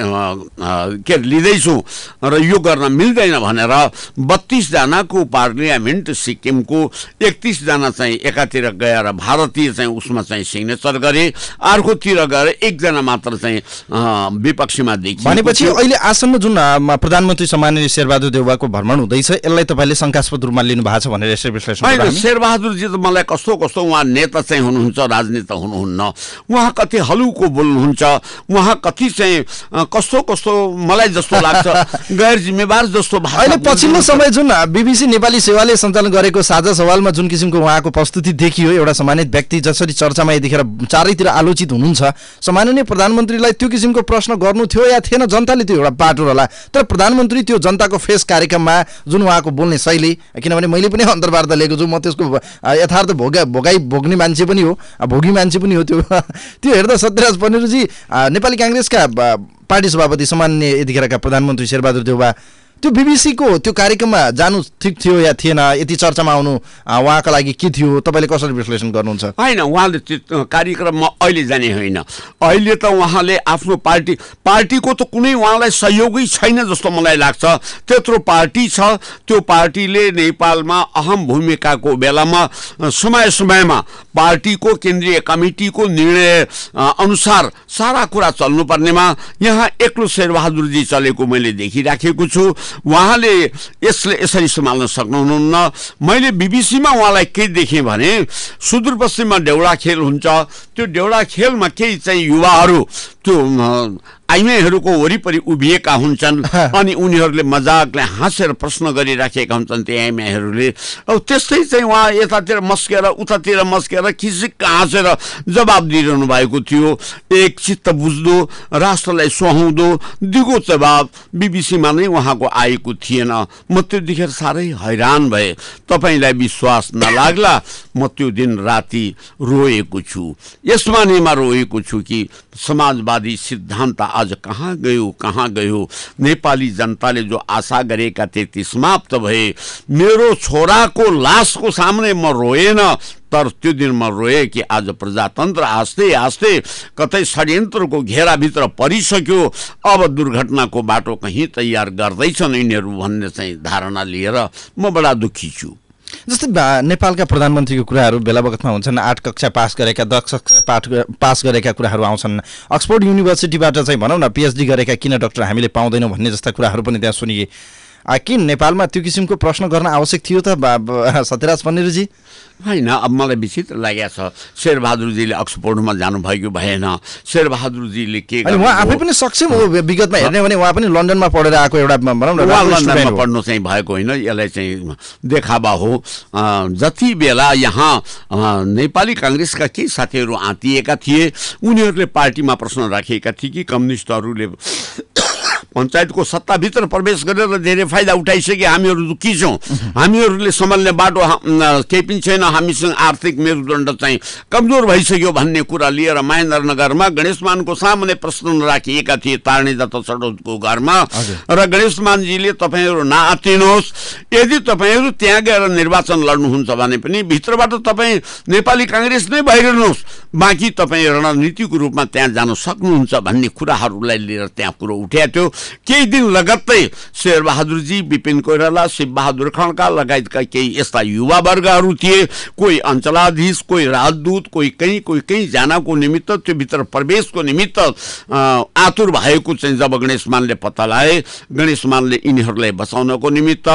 के लिँदैछौँ र यो गर्न मिल्दैन भनेर बत्तीसजनाको पार्लियामेन्ट सिक्किमको एकतिसजना चाहिँ एकातिर गएर भारतीय चाहिँ उसमा चाहिँ सिग्नेचर गरे, अर्कोतिर गएर एकजना मात्र चाहिँ विपक्षीमा देखियो। भनेपछि अहिले आसन्न जुन प्रधानमन्त्री सम्माननीय शेरबहादुर देउवाको भ्रमण हुँदैछ यसलाई तपाईँले शङ्कास्पद रूपमा लिनु भएको छ भनेर यसरी विश्लेषण गर्नु। शेरबहादुरजी त मलाई कस्तो कस्तो उहाँ नेता चाहिँ हुनुहुन्छ, राजनेता हुनुहुन्न। उहाँ कति हलुको बोल्नुहुन्छ, उहाँ कति चाहिँ कस्तो कस्तो मलाई जस्तो लाग्छ गैर जिम्मेवार जस्तो। अहिले पछिल्लो समय जुन बीबीसी नेपाली सेवाले सञ्चालन गरेको साझा सवालमा जुन किसिमको उहाँको प्रस्तुति देखियो, एउटा सम्मानित व्यक्ति जसरी चर्चामा यतिखेर चारैतिर आलोचित हुनुहुन्छ, सम्माननीय प्रधानमन्त्रीलाई त्यो किसिमको प्रश्न गर्नु थियो या थिएन जनताले त्यो एउटा बाटो होला। तर प्रधानमन्त्री त्यो जनताको फेस कार्यक्रममा जुन उहाँको बोल्ने शैली, किनभने मैले पनि अन्तर्वार्ता लिएको छु, म त्यसको यथार्थ भोगा भोगाई भोग्ने मान्छे पनि हो, भोगी मान्छे पनि हो। त्यो त्यो हेर्दा सत्यराज पनेरूजी नेपाली काङ्ग्रेसका पार्टी सभापति सम्माननीय यतिखेरका प्रधानमन्त्री शेरबहादुर देउवा त्यो बीबीसीको त्यो कार्यक्रममा जानु ठिक थियो या थिएन, यति चर्चामा आउनु उहाँका लागि के थियो, तपाईँले कसरी विश्लेषण गर्नुहुन्छ? होइन, उहाँले त्यो कार्यक्रममा अहिले जाने होइन। अहिले त उहाँले आफ्नो पार्टी पार्टीको त कुनै उहाँलाई सहयोगै छैन जस्तो मलाई लाग्छ। त्यत्रो पार्टी छ, त्यो पार्टीले नेपालमा अहम भूमिकाको बेलामा समय समयमा पार्टीको केन्द्रीय कमिटीको निर्णय अनुसार सारा कुरा चल्नुपर्नेमा यहाँ एक्लो शेरबहादुरजी चलेको मैले देखिराखेको छु। उहाँले यसले यसरी सम्हाल्न सक्नुहुन्न। मैले बीबीसीमा उहाँलाई के देखेँ भने सुदूरपश्चिममा देउडा खेल हुन्छ, त्यो देउडा खेलमा केही चाहिँ युवाहरू त्यो आइमाईहरूको वरिपरि उभिएका हुन्छन् अनि उनीहरूले मजाकले हाँसेर प्रश्न गरिराखेका हुन्छन् त्यो आइमाईहरूले। अब त्यस्तै चाहिँ उहाँ यतातिर मस्केर उतातिर मस्केर खिसिक्क हाँसेर जवाब दिइरहनु भएको थियो। एक चित्त बुझ्दो, राष्ट्रलाई सुहाउँदो दिगो जवाब बीबीसीमा नै उहाँको आएको थिएन। म त्यतिखेर साह्रै हैरान भएँ। तपाईँलाई विश्वास नलाग्ला, म त्यो दिन राति रोएको छु। यसमा निमा रोएको छु कि समाजवादी सिद्धान्त आज कहाँ गयो कहाँ गयो। नेपाली जनताले जो आशा गरेका थिए ती समाप्त भए। मेरो छोराको लासको सामने म रोएन, तर त्यो दिन म रोएँ कि आज प्रजातन्त्र आस्ते आस्ते कतै षड्यन्त्रको घेराभित्र परिसक्यो। अब दुर्घटनाको बाटो कहीँ तयार गर्दैछन् यिनीहरू भन्ने चाहिँ धारणा लिएर म बडा दुःखी छु। जस्तै नेपालका प्रधानमन्त्रीको कुराहरू बेला बखतमा हुन्छन्। आठ कक्षा पास गरेका, दस कक्षा पाठ पास गरेका कुराहरू आउँछन्। अक्सफोर्ड युनिभर्सिटीबाट चाहिँ भनौँ न पिएचडी गरेका किन डाक्टर हामीले पाउँदैनौँ भन्ने जस्ता कुराहरू पनि त्यहाँ सुनिए। किन नेपालमा त्यो किसिमको प्रश्न गर्न आवश्यक थियो त सत्यराज पनेरूजी? होइन, अब मलाई विचित्र लागेको छ शेरबहादुरजीले अक्सफोर्डमा जानुभएको भएन। शेरबहादुरजीले के उहाँ आफै पनि सक्षम हो विगतमा हेर्ने भने उहाँ पनि लन्डनमा पढेर आएको एउटा भनौँ न लन्डनमा पढ्नु चाहिँ भएको होइन। यसलाई चाहिँ देखावा हो। जति बेला यहाँ नेपाली काङ्ग्रेसका केही साथीहरू आँतिएका थिए उनीहरूले पार्टीमा प्रश्न राखेका थिए कि कम्युनिस्टहरूले पञ्चायतको सत्ताभित्र प्रवेश गरेर धेरै फाइदा उठाइसके, हामीहरू दुःखी छौँ, हामीहरूले सम्हाल्ने बाटो केही पनि छैन, हामीसँग आर्थिक मेरुदण्ड चाहिँ कमजोर भइसक्यो भन्ने कुरा लिएर महेन्द्रनगरमा गणेशमानको सामुन्ने प्रश्न राखिएका थिए तारणी दत्त सडोजको घरमा। र गणेशमानजीले तपाईँहरू नआत्तिनुहोस्, यदि तपाईँहरू त्यहाँ गएर निर्वाचन लड्नुहुन्छ भने पनि भित्रबाट तपाईँ नेपाली काङ्ग्रेस नै भइरहनुहोस्, बाँकी तपाईँ रणनीतिको रूपमा त्यहाँ जान सक्नुहुन्छ भन्ने कुराहरूलाई लिएर त्यहाँ कुरो उठेको थियो। केही दिन लगत्तै शेरबहादुरजी, विपिन कोइराला, शिवबहादुर खड्का लगायतका केही यस्ता युवावर्गहरू थिए। कोही अञ्चलाधीश, कोही राजदूत, कोही कहीँ कोही कहीँ जानको निमित्त, त्यो भित्र प्रवेशको निमित्त आतुर भएको चाहिँ जब गणेश मानले पत्ता लगाए, गणेश मानले यिनीहरूलाई बचाउनको निमित्त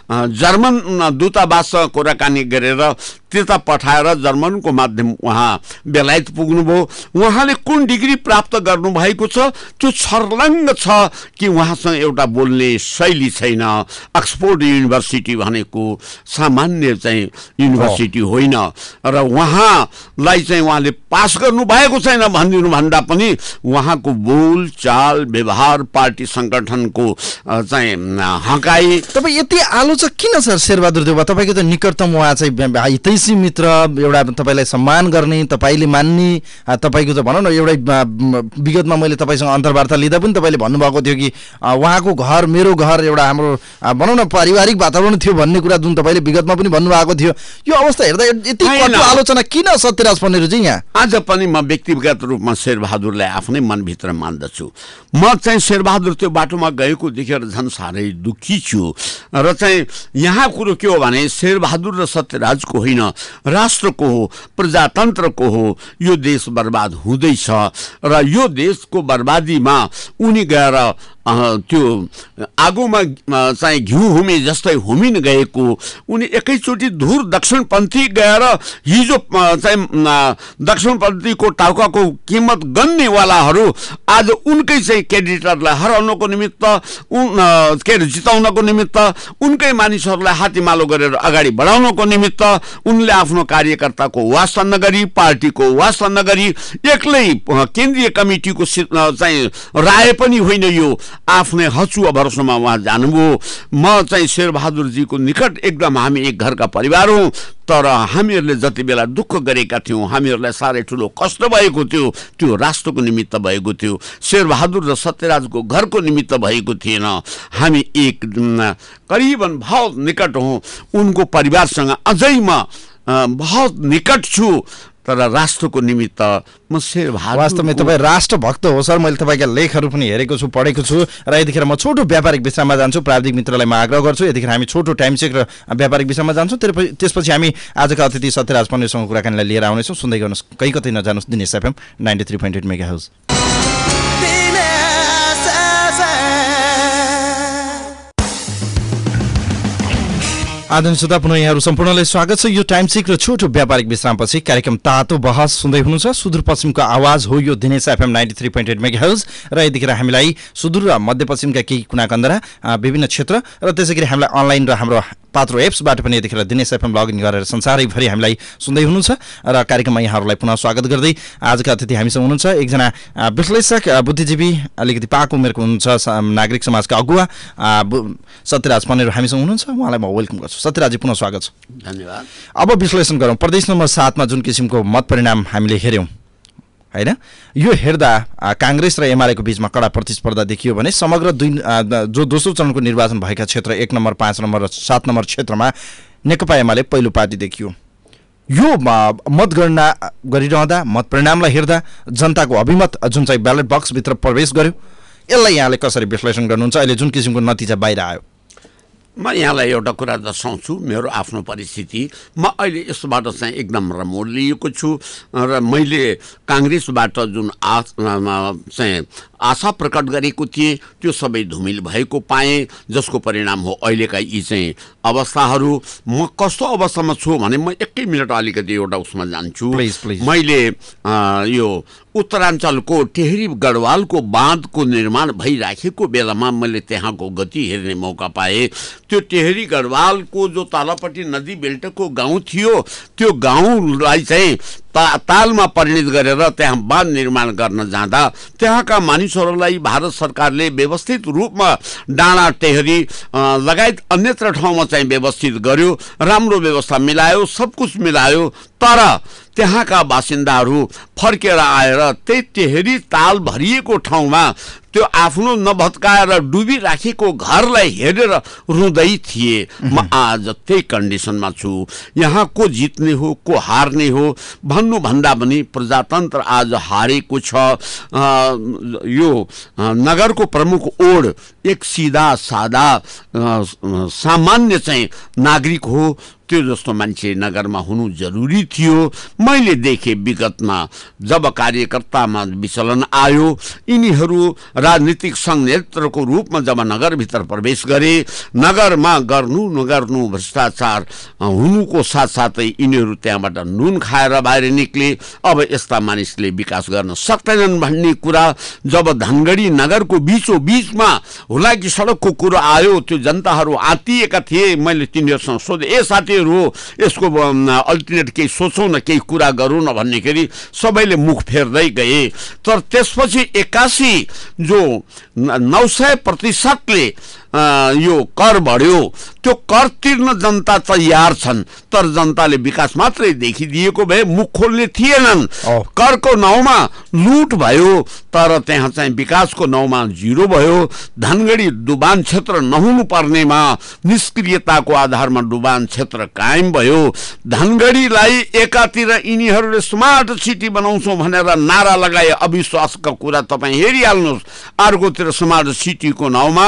जर्मन दूतावाससँग कुराकानी गरेर त्यता पठाएर जर्मनको माध्यम उहाँ बेलायत पुग्नुभयो। उहाँले कुन डिग्री प्राप्त गर्नुभएको छ त्यो छर्लङ्ग छ कि उहाँसँग एउटा बोल्ने शैली छैन। अक्सफोर्ड युनिभर्सिटी भनेको सामान्य चाहिँ युनिभर्सिटी होइन र उहाँलाई चाहिँ उहाँले पास गर्नुभएको छैन भनिदिनु भन्दा पनि उहाँको बोल चाल व्यवहार पार्टी सङ्गठनको चाहिँ हकाई। तपाईँ यति आलोचक किन छ शेरबहादुर देउवा? तपाईँको त निकटतम उहाँ चाहिँ हितैषी मित्र, एउटा तपाईँलाई सम्मान गर्ने, तपाईँले मान्ने, तपाईँको त भनौँ न एउटा विगतमा मैले तपाईँसँग अन्तर्वार्ता लिँदा पनि तपाईँले भन्नुभएको थियो कि उहाँको घर मेरो घर एउटा हाम्रो भनौँ न पारिवारिक वातावरण थियो भन्ने कुरा जुन तपाईँले विगतमा पनि भन्नुभएको थियो। यो अवस्था हेर्दा यति कटु आलोचना किन सत्यराज पन्नेरुजी यहाँ? आज पनि म व्यक्तिगत रूपमा शेरबहादुरलाई आफ्नै मनभित्र मान्दछु। म चाहिँ शेरबहादुर त्यो बाटोमा गएको देखेर झन् साह्रै दुःखी छु र चाहिँ यहाँ कुरो के हो भने शेरबहादुर र सत्यराजको होइन, राष्ट्रको हो, प्रजातन्त्रको हो। यो देश बर्बाद हुँदैछ र यो देशको बर्बादीमा उनी गएर त्यो आगोमा चाहिँ घिउ हुमे जस्तै हुमिन गएको उनी एकैचोटि धुर दक्षिणपन्थी गएर हिजो चाहिँ दक्षिणपन्थीको टाउकाको किमत गन्नेवालाहरू आज उनकै चाहिँ क्याडेटरलाई हराउनको निमित्त उन के अरे जिताउनको निमित्त उनकै मानिसहरूलाई हातीमालो गरेर अगाडि बढाउनको निमित्त उनले आफ्नो कार्यकर्ताको वास्ता नगरी, पार्टीको वास्ता नगरी, एक्लै केन्द्रीय कमिटीको चाहिँ राय पनि होइन, यो आफ्नै हचुवा भरोसामा उहाँ जानुभयो। म चाहिँ शेरबहादुरजीको निकट एकदम हामी एक घरका परिवार हौँ, तर हामीहरूले जति बेला दुःख गरेका थियौँ, हामीहरूलाई साह्रै ठुलो कष्ट भएको थियो, त्यो राष्ट्रको निमित्त भएको थियो, शेरबहादुर र सत्यराजको घरको निमित्त भएको थिएन। हामी एक करिबन बहुत निकट हौँ, उनको परिवारसँग अझै म बहुत निकट छु, तर राष्ट्रको निमित्त म शेरबहादुर। वास्तवमा तपाईँ राष्ट्रभक्त हो सर। मैले तपाईँका लेखहरू पनि हेरेको छु, पढेको छु र यतिखेर म छोटो व्यापारिक विषयमा जान्छु। प्राविधिक मित्रलाई म आग्रह गर्छु यतिखेर हामी छोटो टाइम चेक र व्यापारिक विषयमा जान्छौँ। त्यसपछि हामी आजका अतिथि सत्यराज पन्नेरुसँग कुराकानीलाई लिएर आउनेछौँ। सुन्दै गर्नुहोस्, कहीँ कतै नजानुहोस्। Dinesh FM ninety three point eight mega house. आदरणीय श्रोता, पुनः यहाँहरू सम्पूर्णलाई स्वागत छ। यो टाइम चेक र छोटो व्यापारिक विश्रामपछि कार्यक्रम तातो बहस सुन्दै हुनुहुन्छ। सुदूरपश्चिमको आवाज हो यो Dinesh FM ninety three point eight mega house र यतिखेर हामीलाई सुदूर र मध्यपश्चिमका केही कुनाकन्दरा विभिन्न क्षेत्र र त्यसै गरी हामीलाई अनलाइन र हाम्रो पात्रो एप्सबाट पनि यतिखेर दिनेश एफएम लगइन गरेर संसारैभरि हामीलाई सुन्दै हुनुहुन्छ र कार्यक्रममा यहाँहरूलाई पुनः स्वागत गर्दै आजका अतिथि हामीसँग हुनुहुन्छ एकजना विश्लेषक, बुद्धिजीवी, अलिकति पाको उमेरको हुनुहुन्छ, नागरिक समाजका अगुवा सत्यराज पन्नेरु हामीसँग हुनुहुन्छ। उहाँलाई म वेलकम गर्छु। सत्यराजी, पुनः स्वागत छ। धन्यवाद। अब विश्लेषण गरौँ। प्रदेश नम्बर सातमा जुन किसिमको मत परिणाम हामीले हेऱ्यौँ होइन, यो हेर्दा काङ्ग्रेस र एमालेको बीचमा कडा प्रतिस्पर्धा देखियो भने समग्र दुई जो दोस्रो चरणको निर्वाचन भएका क्षेत्र एक नम्बर, पाँच नम्बर र सात नम्बर क्षेत्रमा नेकपा एमाले पहिलो पार्टी देखियो। यो मतगणना गरिरहँदा, मत परिणामलाई हेर्दा जनताको अभिमत जुन चाहिँ ब्यालेट बक्सभित्र प्रवेश गर्यो, यसलाई यहाँले कसरी विश्लेषण गर्नुहुन्छ? अहिले जुन किसिमको नतिजा बाहिर आयो, म यहाँलाई एउटा कुरा दर्शाउँछु, मेरो आफ्नो परिस्थिति। म अहिले यसबाट चाहिँ एकदम रमोड लिएको छु र मैले काङ्ग्रेसबाट जुन आश चाहिँ आशा प्रकट गरेको थिएँ त्यो सबै धुमिल भएको पाएँ, जसको परिणाम हो अहिलेका यी चाहिँ अवस्थाहरू। म कस्तो अवस्थामा छु भने म एकै मिनट अलिकति एउटा उसमा जान्छु। मैले यो उत्तराञ्चलको टेहरी गढवालको बाँधको निर्माण भइराखेको बेलामा मैले त्यहाँको गति हेर्ने मौका पाएँ। त्यो टेहरी गढवालको जो तालपट्टि नदी बेल्टको गाउँ थियो, त्यो गाउँलाई चाहिँ ता तालमा परिणत गरेर त्यहाँ बाँध निर्माण गर्न जाँदा त्यहाँका मानिसहरूलाई भारत सरकारले व्यवस्थित रूपमा डाँडा, टेहरी लगायत अन्यत्र ठाउँमा चाहिँ व्यवस्थित गर्यो, राम्रो व्यवस्था मिलायो, सब कुछ मिलायो। तर त्यहाँका बासिन्दाहरू फर्केर आएर त्यही टेहरी ताल भरिएको ठाउँमा त्यो आफ्नो नभत्काएर डुबिराखेको घरलाई हेरेर रुँदै थिए। म आज त्यही कन्डिसनमा छु। यहाँ को जित्ने हो, को हार्ने हो भन्नु भन्नुभन्दा पनि प्रजातन्त्र आज हारेको छ। यो नगरको प्रमुख ओड एक सिधा सादा सामान्य चाहिँ नागरिक हो, त्यो जस्तो मान्छे नगरमा हुनु जरुरी थियो। मैले देखेँ विगतमा जब कार्यकर्तामा विचलन आयो, यिनीहरू राजनीतिक संयन्त्रको रूपमा जब नगरभित्र प्रवेश गरे, नगरमा गर्नु नगर्नु भ्रष्टाचार हुनुको साथसाथै यिनीहरू त्यहाँबाट नुन खाएर बाहिर निक्ले। अब यस्ता मानिसले विकास गर्न सक्दैनन् भन्ने कुरा जब धनगढी नगरको बीचो बीचमा हुलाकी सडकको कुरो आयो, त्यो जनताहरू आत्तिएका थिए। मैले तिनीहरूसँग सोधेँ, ए साथी यसको अल्टरनेट केही सोचौँ न, केही कुरा गरौँ न भन्नेखेरि सबैले मुख फेर्दै गए। तर त्यसपछि एक्कासी जो नौ सय प्रतिशतले यो कर बढ्यो, त्यो कर तिर्न जनता तयार छन्, तर जनताले विकास मात्रै देखिदिएको भए मुख खोल्ने थिएनन्। करको नाउँमा लुट भयो, तर त्यहाँ चाहिँ विकासको नाउँमा जिरो भयो। धनगढी डुबान क्षेत्र नहुनु पर्नेमा निष्क्रियताको आधारमा डुबान क्षेत्र कायम भयो। धनगढीलाई एकातिर यिनीहरूले स्मार्ट सिटी बनाउँछौँ भनेर नारा लगाए, अविश्वासका कुरा तपाईँ हेरिहाल्नुहोस्। अर्कोतिर स्मार्ट सिटीको नाउँमा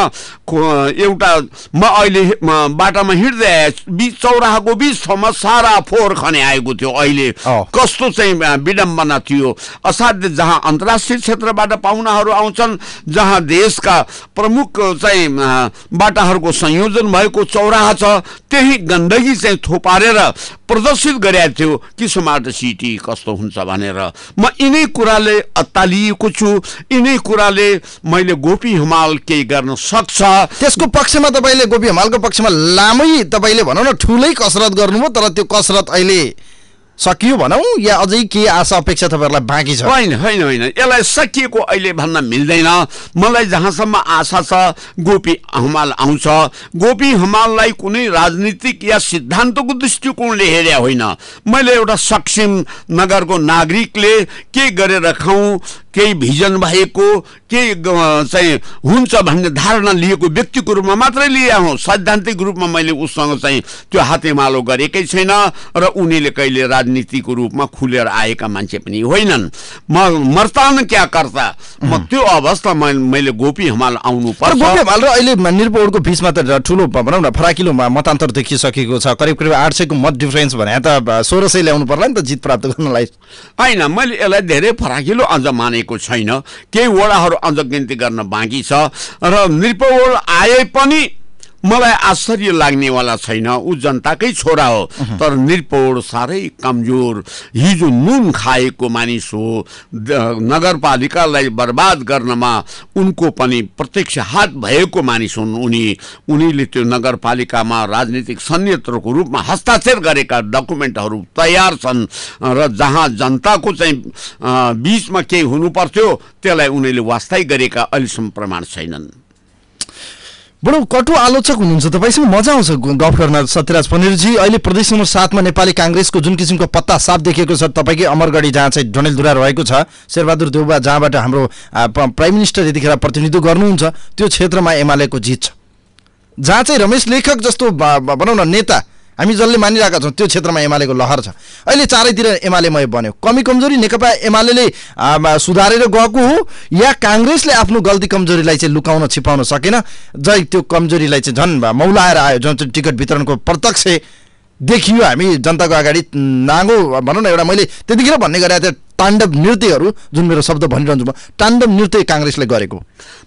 एउटा म अहिले बाटामा हिँड्दै आए, बिच चौराहाको बिच ठाउँमा सारा फोहोर खने आएको थियो। अहिले कस्तो चाहिँ विडम्बना थियो, असाध्य। जहाँ अन्तर्राष्ट्रिय क्षेत्रबाट पाहुनाहरू आउँछन्, जहाँ देशका प्रमुख चाहिँ बाटाहरूको संयोजन भएको चौराहा छ, त्यही गण्डकी चाहिँ थोपारेर प्रदर्शित गरेको थियो कि स्मार्ट सिटी कस्तो हुन्छ भनेर। म यिनै कुराले अत्तालिएको छु, यिनै कुराले मैले गोपी हिमाल केही गर्न सक्छ त्यसको पक्षमा तपाईले गोपी हिमालको पक्षमा लामै तपाईले भनौँ न ठुलै कसरत गर्नुभयो, तर त्यो कसरत अहिले सकियो भनौँ या अझै के आशा अपेक्षा तपाईँहरूलाई बाँकी छ? होइन होइन होइन यसलाई सकिएको अहिले भन्न मिल्दैन। मलाई जहाँसम्म आशा छ गोपी हिमाल आउँछ। गोपी हिमाललाई कुनै राजनीतिक या सिद्धान्तको दृष्टिकोणले हेरे होइन। मैले एउटा सक्षम नगरको नागरिकले के गरेर खाउँ, केही भिजन भएको, केही चाहिँ हुन्छ भन्ने धारणा लिएको व्यक्तिको रूपमा मात्रै लिए हौँ। सैद्धान्तिक रूपमा मैले उसँग चाहिँ त्यो हातेमालो गरेकै छैन र उनीले कहिले राजनीतिको रूपमा खुलेर आएका मान्छे पनि होइनन्। म मर्तान क्या कर्ता, म त्यो अवस्थामा मैले गोपी हिमाल आउनु पर्छ। गोपी हिमाल र अहिले निरपौडको बिचमा त ठुलो भनौँ न फराकिलो मतान्तर देखिसकेको छ। करिब करिब आठ सयको मत डिफरेन्स भने त सोह्र सय ल्याउनु पर्ला नि त जित प्राप्त गर्नलाई। होइन, मैले यसलाई धेरै फराकिलो अझ मानेको छैन। केही वडाहरू अझ गिन्ती गर्न बाँकी छ र निरपौड आए पनि मलाई आश्चर्य लाग्नेवाला छैन। ऊ जनताकै छोरा हो, तर निरपौड साह्रै कमजोर, हिजो नुन खाएको मानिस हो। नगरपालिकालाई बर्बाद गर्नमा उनको पनि प्रत्यक्ष हात भएको मानिस हुन् उनी। उनीले त्यो नगरपालिकामा राजनीतिक संयन्त्रको रूपमा हस्ताक्षर गरेका डकुमेन्टहरू तयार छन् र जहाँ जनताको चाहिँ बीचमा केही हुनु पर्थ्यो त्यसलाई उनीले वास्तै गरेका अहिलेसम्म प्रमाण छैनन्। बडो कटु आलोचक हुनुहुन्छ, तपाईँसँग मजा आउँछ गफ गर्न। सत्यराज पनिरजी, अहिले प्रदेश नम्बर सातमा नेपाली काङ्ग्रेसको जुन किसिमको पत्ता साफ देखिएको छ, तपाईँकै अमरगढी जहाँ चाहिँ डडेलधुरा रहेको छ, शेरबहादुर देउबा जहाँबाट हाम्रो प्राइम मिनिस्टर यतिखेर प्रतिनिधित्व गर्नुहुन्छ, त्यो क्षेत्रमा एमालेको जित छ। जहाँ चाहिँ रमेश लेखक जस्तो भनौँ न नेता हामी जसले मानिरहेका छौँ, त्यो क्षेत्रमा एमालेको लहर छ। अहिले चारैतिर एमालेमय बन्यो। कमी कमजोरी नेकपा एमाले सुधारेर गएको हो या काङ्ग्रेसले आफ्नो गल्ती कमजोरीलाई चाहिँ लुकाउन छिपाउन सकेन, जै त्यो कमजोरीलाई चाहिँ झन् मौलाएर आयो, जुन चाहिँ टिकट वितरणको प्रत्यक्ष देखियो हामी जनताको अगाडि नाङ्गो भनौँ न। एउटा मैले त्यतिखेर भन्ने गरेको थिएँ ताण्डव नृत्यहरू, जुन मेरो शब्द भनिरहन्छु म, ताण्डव नृत्य काङ्ग्रेसले गरेको।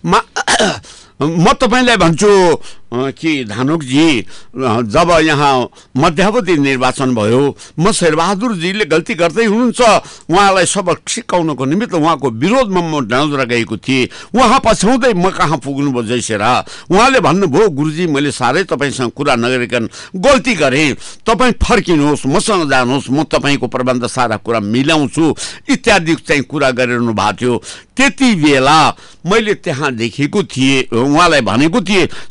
म तपाईँलाई भन्छु कि धानुकजी, जब यहाँ मध्यावधि निर्वाचन भयो, म शेरबहादुरजीले गल्ती गर्दै हुनुहुन्छ, उहाँलाई सबक सिकाउनको निमित्त उहाँको विरोधमा म डडेलधुरा गएको थिएँ। उहाँ पछ्याउँदै म कहाँ पुग्नुभयो जैसेरा। उहाँले भन्नुभयो, गुरुजी मैले साह्रै तपाईँसँग कुरा नगरिकन गल्ती गरेँ, तपाईँ फर्किनुहोस्, मसँग जानुहोस्, म तपाईँको प्रबन्ध सारा कुरा मिलाउँछु इत्यादि चाहिँ कुरा गरिरहनु भएको थियो। त्यति बेला मैले त्यहाँ देखेको थिएँ, उहाँलाई भनेको थिएँ शेरबहादुर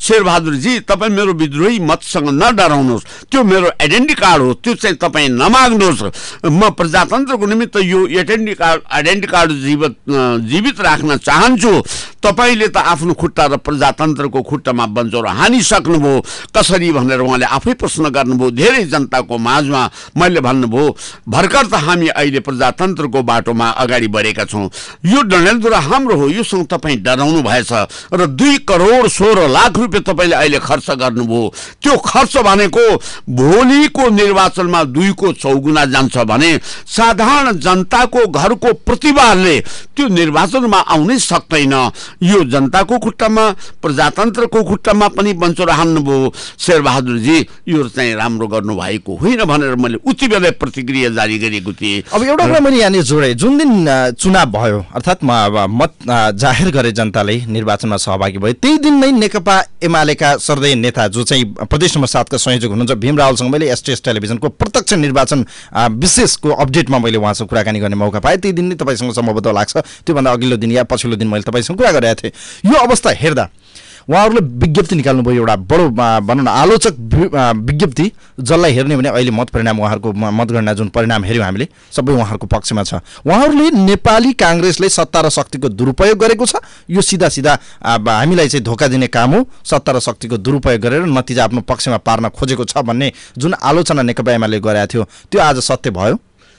शेरबहादुरजी तपाईँ मेरो विद्रोही मतसँग नडराउनुहोस्, त्यो मेरो आइडेन्टिटी कार्ड हो, त्यो चाहिँ तपाईँ नमाग्नुहोस्। म प्रजातन्त्रको निमित्त यो आइडेन्टिटी कार्ड आइडेन्टिटी कार्ड जीवित जीवित राख्न चाहन्छु। तपाईँले त आफ्नो खुट्टा र प्रजातन्त्रको खुट्टामा बन्चौर हानिसक्नुभयो कसरी भनेर उहाँले आफै प्रश्न गर्नुभयो धेरै जनताको माझमा। मैले भन्नुभयो भर्खर त हामी अहिले प्रजातन्त्रको बाटोमा अगाडि बढेका छौँ, यो डडेलधुरा हाम्रो हो, योसँग तपाईँ डराउनु भएछ र दुई करोड सोह्र लाख रुपियाँ तपाईँले अहिले खर्च गर्नुभयो। त्यो खर्च भनेको भोलिको निर्वाचनमा दुईको चौगुना जान्छ भने साधारण जनताको घरको प्रतिभाले त्यो निर्वाचनमा आउनै सक्दैन। यो जनताको खुट्टामा प्रजातन्त्रको खुट्टामा पनि बन्चोर हान्नुभयो शेरबहादुरजी, यो चाहिँ राम्रो गर्नु भएको होइन भनेर मैले उति बेला प्रतिक्रिया जारी गरेको थिएँ। अब एउटा कुरा मैले यहाँनिर जोडेँ, जुन दिन चुनाव भयो अर्थात् मत जाहेर गरे जनताले निर्वाचनमा सहभागी भयो त्यही दिन नै नेकपा एमालेका सर्दै नेता जो चाहिँ प्रदेश नम्बर सातका संयोजक हुनुहुन्छ भीम रावलसँग मैले एसटीएस टेलिभिजनको प्रत्यक्ष निर्वाचन विशेषको अपडेटमा मैले उहाँसँग कुराकानी गर्ने मौका पाएँ। त्यही दिन नै तपाईँसँग सम्भवतः लाग्छ, त्योभन्दा अघिल्लो दिन या पछिल्लो दिन मैले तपाईँसँग कुरा गरेको थिएँ। यो अवस्था हेर्दा उहाँहरूले विज्ञप्ति निकाल्नुभयो, एउटा बडो भनौँ न आलोचक विज्ञप्ति, जसलाई हेर्ने भने अहिले मत परिणाम उहाँहरूको मतगणना जुन परिणाम हेऱ्यौँ हामीले सबै उहाँहरूको पक्षमा छ। उहाँहरूले नेपाली काङ्ग्रेसले सत्ता र शक्तिको दुरुपयोग गरेको छ, यो सिधा सिधा हामीलाई चाहिँ धोका दिने काम हो, सत्ता र शक्तिको दुरुपयोग गरेर नतिजा आफ्नो पक्षमा पार्न खोजेको छ भन्ने जुन आलोचना नेकपा एमाले गरेको थियो त्यो आज सत्य भयो।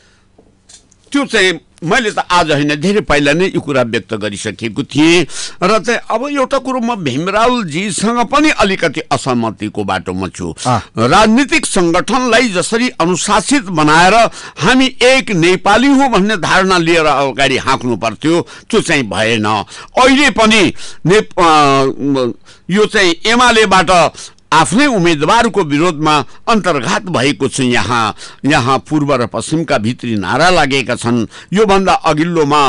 त्यो चाहिँ मैले त आज होइन धेरै पहिला नै यो कुरा व्यक्त गरिसकेको थिएँ र चाहिँ अब एउटा कुरो म भीमरावजीसँग पनि अलिकति असहमतिको बाटोमा छु। राजनीतिक सङ्गठनलाई जसरी अनुशासित बनाएर हामी एक नेपाली हो भन्ने धारणा लिएर अगाडि हाँक्नु पर्थ्यो, त्यो चाहिँ भएन। अहिले पनि ने यो चाहिँ एमालेबाट आफ्नै उम्मेदवारको विरोधमा अन्तर्घात भएको छ। यहाँ यहाँ पूर्व र पश्चिमका भित्री नारा लागेका छन्। योभन्दा अघिल्लोमा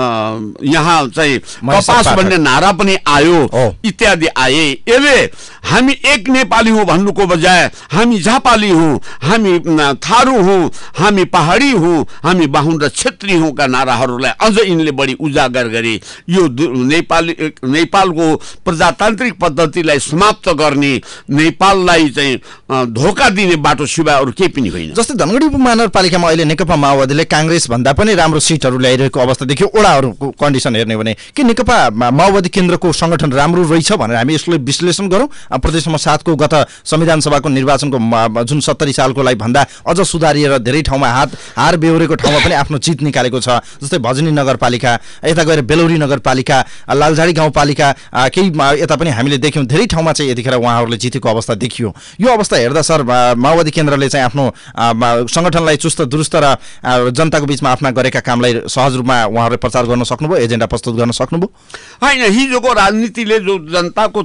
यहाँ चाहिँ कपास भन्ने नारा पनि आयो, इत्यादि आए। यसले हामी एक नेपाली हौँ भन्नुको बजाय हामी झापाली हौँ, हामी थारू हौँ, हामी पहाडी हौँ, हामी बाहुन र क्षेत्री हौँ का नाराहरूलाई अझ यिनले बढी उजागर गरे। यो नेपाली नेपालको प्रजातान्त्रिक पद्धतिलाई समाप्त गर्ने, नेपाललाई चाहिँ धोका दिने बाटो सिवाय अरू केही पनि होइन। जस्तै धनगढी उपमहानगरपालिकामा अहिले नेकपा माओवादीले काङ्ग्रेस भन्दा पनि राम्रो सिटहरू ल्याइरहेको अवस्था देखियो। ओडाहरूको कन्डिसन हेर्ने भने के नेकपा माओवादी केन्द्रको सङ्गठन राम्रो रहेछ भनेर हामी यसलाई विश्लेषण गरौँ। प्रदेश नम्बर सातको गत संविधान सभाको निर्वाचनको जुन सत्तरी सालको लागि भन्दा अझ सुधारिएर धेरै ठाउँमा हात हार बेहोरेको ठाउँमा पनि आफ्नो जित निकालेको छ। जस्तै भजनी नगरपालिका, यता गएर बेलौरी नगरपालिका, लालझाडी गाउँपालिका, केही यता पनि हामीले देख्यौँ धेरै ठाउँमा चाहिँ यतिखेर उहाँहरूले जितेको अवस्था देखियो। यो अवस्था हेर्दा सर माओवादी केन्द्रले चाहिँ आफ्नो सङ्गठनलाई चुस्त दुरुस्त र जनताको बिचमा आफ्ना गरेका कामलाई सहज रूपमा उहाँहरूले प्रचार गर्न सक्नुभयो, एजेन्डा प्रस्तुत गर्न सक्नुभयो होइन? हिजोको राजनीतिले जो जनताको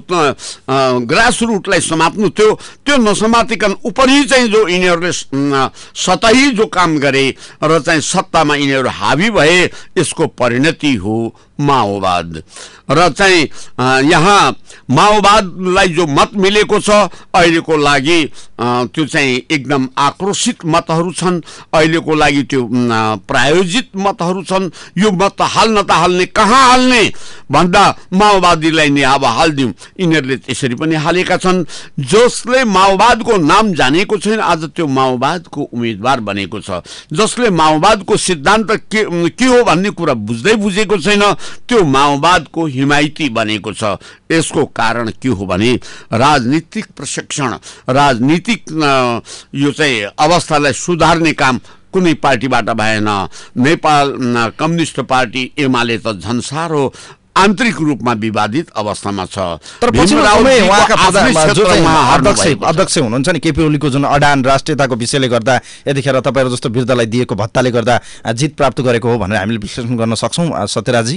ग्रासरुटलाई समात्नु थियो त्यो नसमातिकन उपरि चाहिँ जो यिनीहरूले सतही जो काम गरे र चाहिँ सत्तामा यिनीहरू हावी भए, यसको परिणति हो माओवाद। र चाहिँ यहाँ माओवादलाई जो मत मिलेको छ अहिलेको लागि त्यो चाहिँ एकदम आक्रोशित मतहरू छन्, अहिलेको लागि त्यो प्रायोजित मतहरू छन्। यो मत हाल्न त हाल्ने, कहाँ हाल्ने भन्दा माओवादीलाई नि अब हालिदिउँ, यिनीहरूले त्यसरी पनि हालेका छन्। जसले माओवादको नाम जानेको छैन आज त्यो माओवादको उम्मेदवार बनेको छ। जसले माओवादको सिद्धान्त के के हो भन्ने कुरा बुझ्दै बुझेको छैन त्यो माओवादको हिमायती बनेको छ। यसको कारण के हो भने राजनीतिक प्रशिक्षण, राजनीतिक यो चाहिँ अवस्थालाई सुधार्ने काम कुनै पार्टीबाट भएन। नेपाल कम्युनिस्ट पार्टी एमाले त झन् साह्रो आन्तरिक रूपमा विवादित अवस्थामा छ। तर अध्यक्ष हुनुहुन्छ नि केपी ओलीको जुन अडान राष्ट्रियताको विषयले गर्दा यतिखेर तपाईँहरू जस्तो वृद्धलाई दिएको भत्ताले गर्दा जित प्राप्त गरेको हो भनेर हामीले विश्लेषण गर्न सक्छौँ सत्यराजी?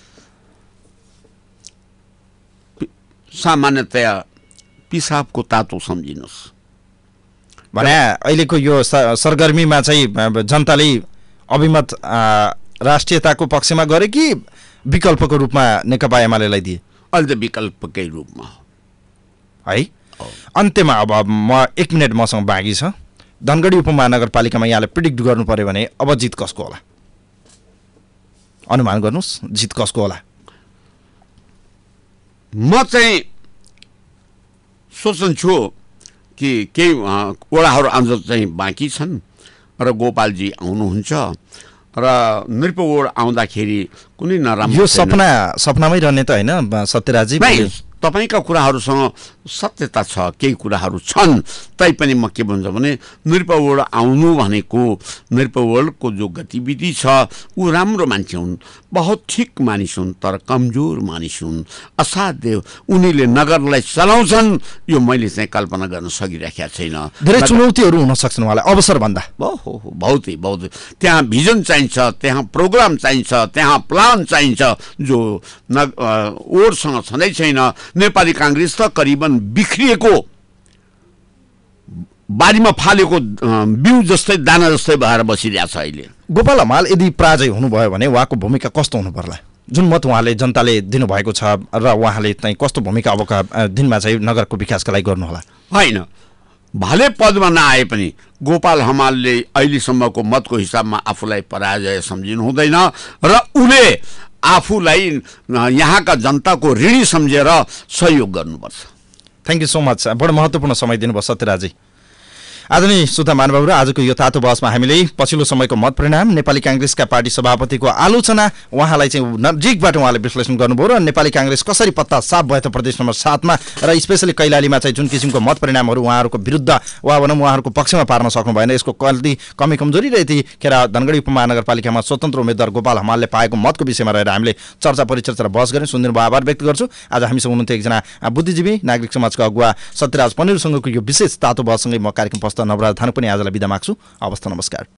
सामान्यतया पिसाबको तातो सम्झिनुहोस् भने अहिलेको यो सरगर्मीमा चाहिँ जनताले अभिमत राष्ट्रियताको पक्षमा गरे कि विकल्पको रूपमा नेकपा एमालेलाई दिए? अहिले त विकल्पकै रूपमा है। अन्त्यमा अब म एक मिनट मसँग बाँकी छ। धनगढी उपमहानगरपालिकामा यहाँले प्रिडिक्ट गर्नु पर्यो भने अब जित कसको होला? अनुमान गर्नुहोस्, जित कसको होला? म चाहिँ सोच्छु कि केही वडाहरू अझ चाहिँ बाँकी छन् र गोपालजी आउनुहुन्छ र नृपवोड आउँदाखेरि कुनै नराम्रो यो सपना सपनामै रहने त होइन सत्यराजी? तपाईका कुराहरूसँग सत्यता छ, केही कुराहरू छन्, तैपनि म के भन्छु भने नृपवोड आउनु भनेको नृपवोडको जो गतिविधि छ ऊ राम्रो मान्छे हुन्, बहुत ठिक मानिस हुन्, तर कमजोर मानिस हुन्, असाध्य उनीले नगरलाई चलाउँछन्, यो मैले चाहिँ कल्पना गर्न सकिरहेको छैन। धेरै चुनौतीहरू हुन सक्छन् उहाँलाई अवसर भन्दा। हो हो बहुतै बहुतै त्यहाँ भिजन चाहिन्छ, त्यहाँ प्रोग्राम चाहिन्छ, त्यहाँ प्लान चाहिन्छ जो न ओडसँग छँदै छैन। नेपाली कांग्रेस त करिबन बिखरिएको बारीमा फालेको बिउ जस्तै दाना जस्तै भएर बसिरहेछ अहिले। गोपाल हमाल यदि पराजय हुनुभयो भने उहाँको भूमिका कस्तो हुनु पर्ला? जुन मत उहाँले जनताले दिनुभएको छ र उहाँले चाहिँ कस्तो भूमिका अबका दिनमा चाहिँ नगरको विकासका लागि गर्नुहोला? होइन, भले पदमा नआए पनि गोपाल हमालले अहिलेसम्मको मतको हिसाबमा आफूलाई पराजय सम्झिनु हुँदैन र उले आफूलाई यहाँका जनताको ऋणी सम्झेर सहयोग गर्नुपर्छ। थ्याङ्क यू सो मच, बडो महत्त्वपूर्ण समय दिनुभयो सत्यराजी। आदरणीय श्रोता महानुभावहरू, आजको यो तातो बहसमा हामीले पछिल्लो समयको मत परिणाम, नेपाली कांग्रेसका पार्टी सभापतिको आलोचना, उहाँलाई चाहिँ नजिकबाट उहाँले विश्लेषण गर्नुभयो र नेपाली कांग्रेस कसरी पत्ता साफ भयो त प्रदेश नम्बर सातमा र स्पेसली कैलालीमा चाहिँ जुन किसिमको मत परिणामहरू उहाँहरूको विरुद्ध वा भनौँ उहाँहरूको पक्षमा पार्न सक्नु भएन, यसको कति कमी कमजोरी र यतिखेर धनगढी उपमहानगरपालिकामा स्वतन्त्र उम्मेद्वार गोपाल हमालले पाएको मतको विषयमा रहेर हामीले चर्चा परिचर्चा र बहस गऱ्यौँ। सुनिदिनु भयो, आभार व्यक्त गर्छु। आज हामीसँग हुनुहुन्थ्यो एकजना बुद्धिजीवी नागरिक समाजका अगुवा सत्यराज पनेलसँगको यो विशेष तातो बहससँगै म कार्यक्रम नवराज थानु पनि आजलाई बिदा माग्छु। हवस् त, नमस्कार।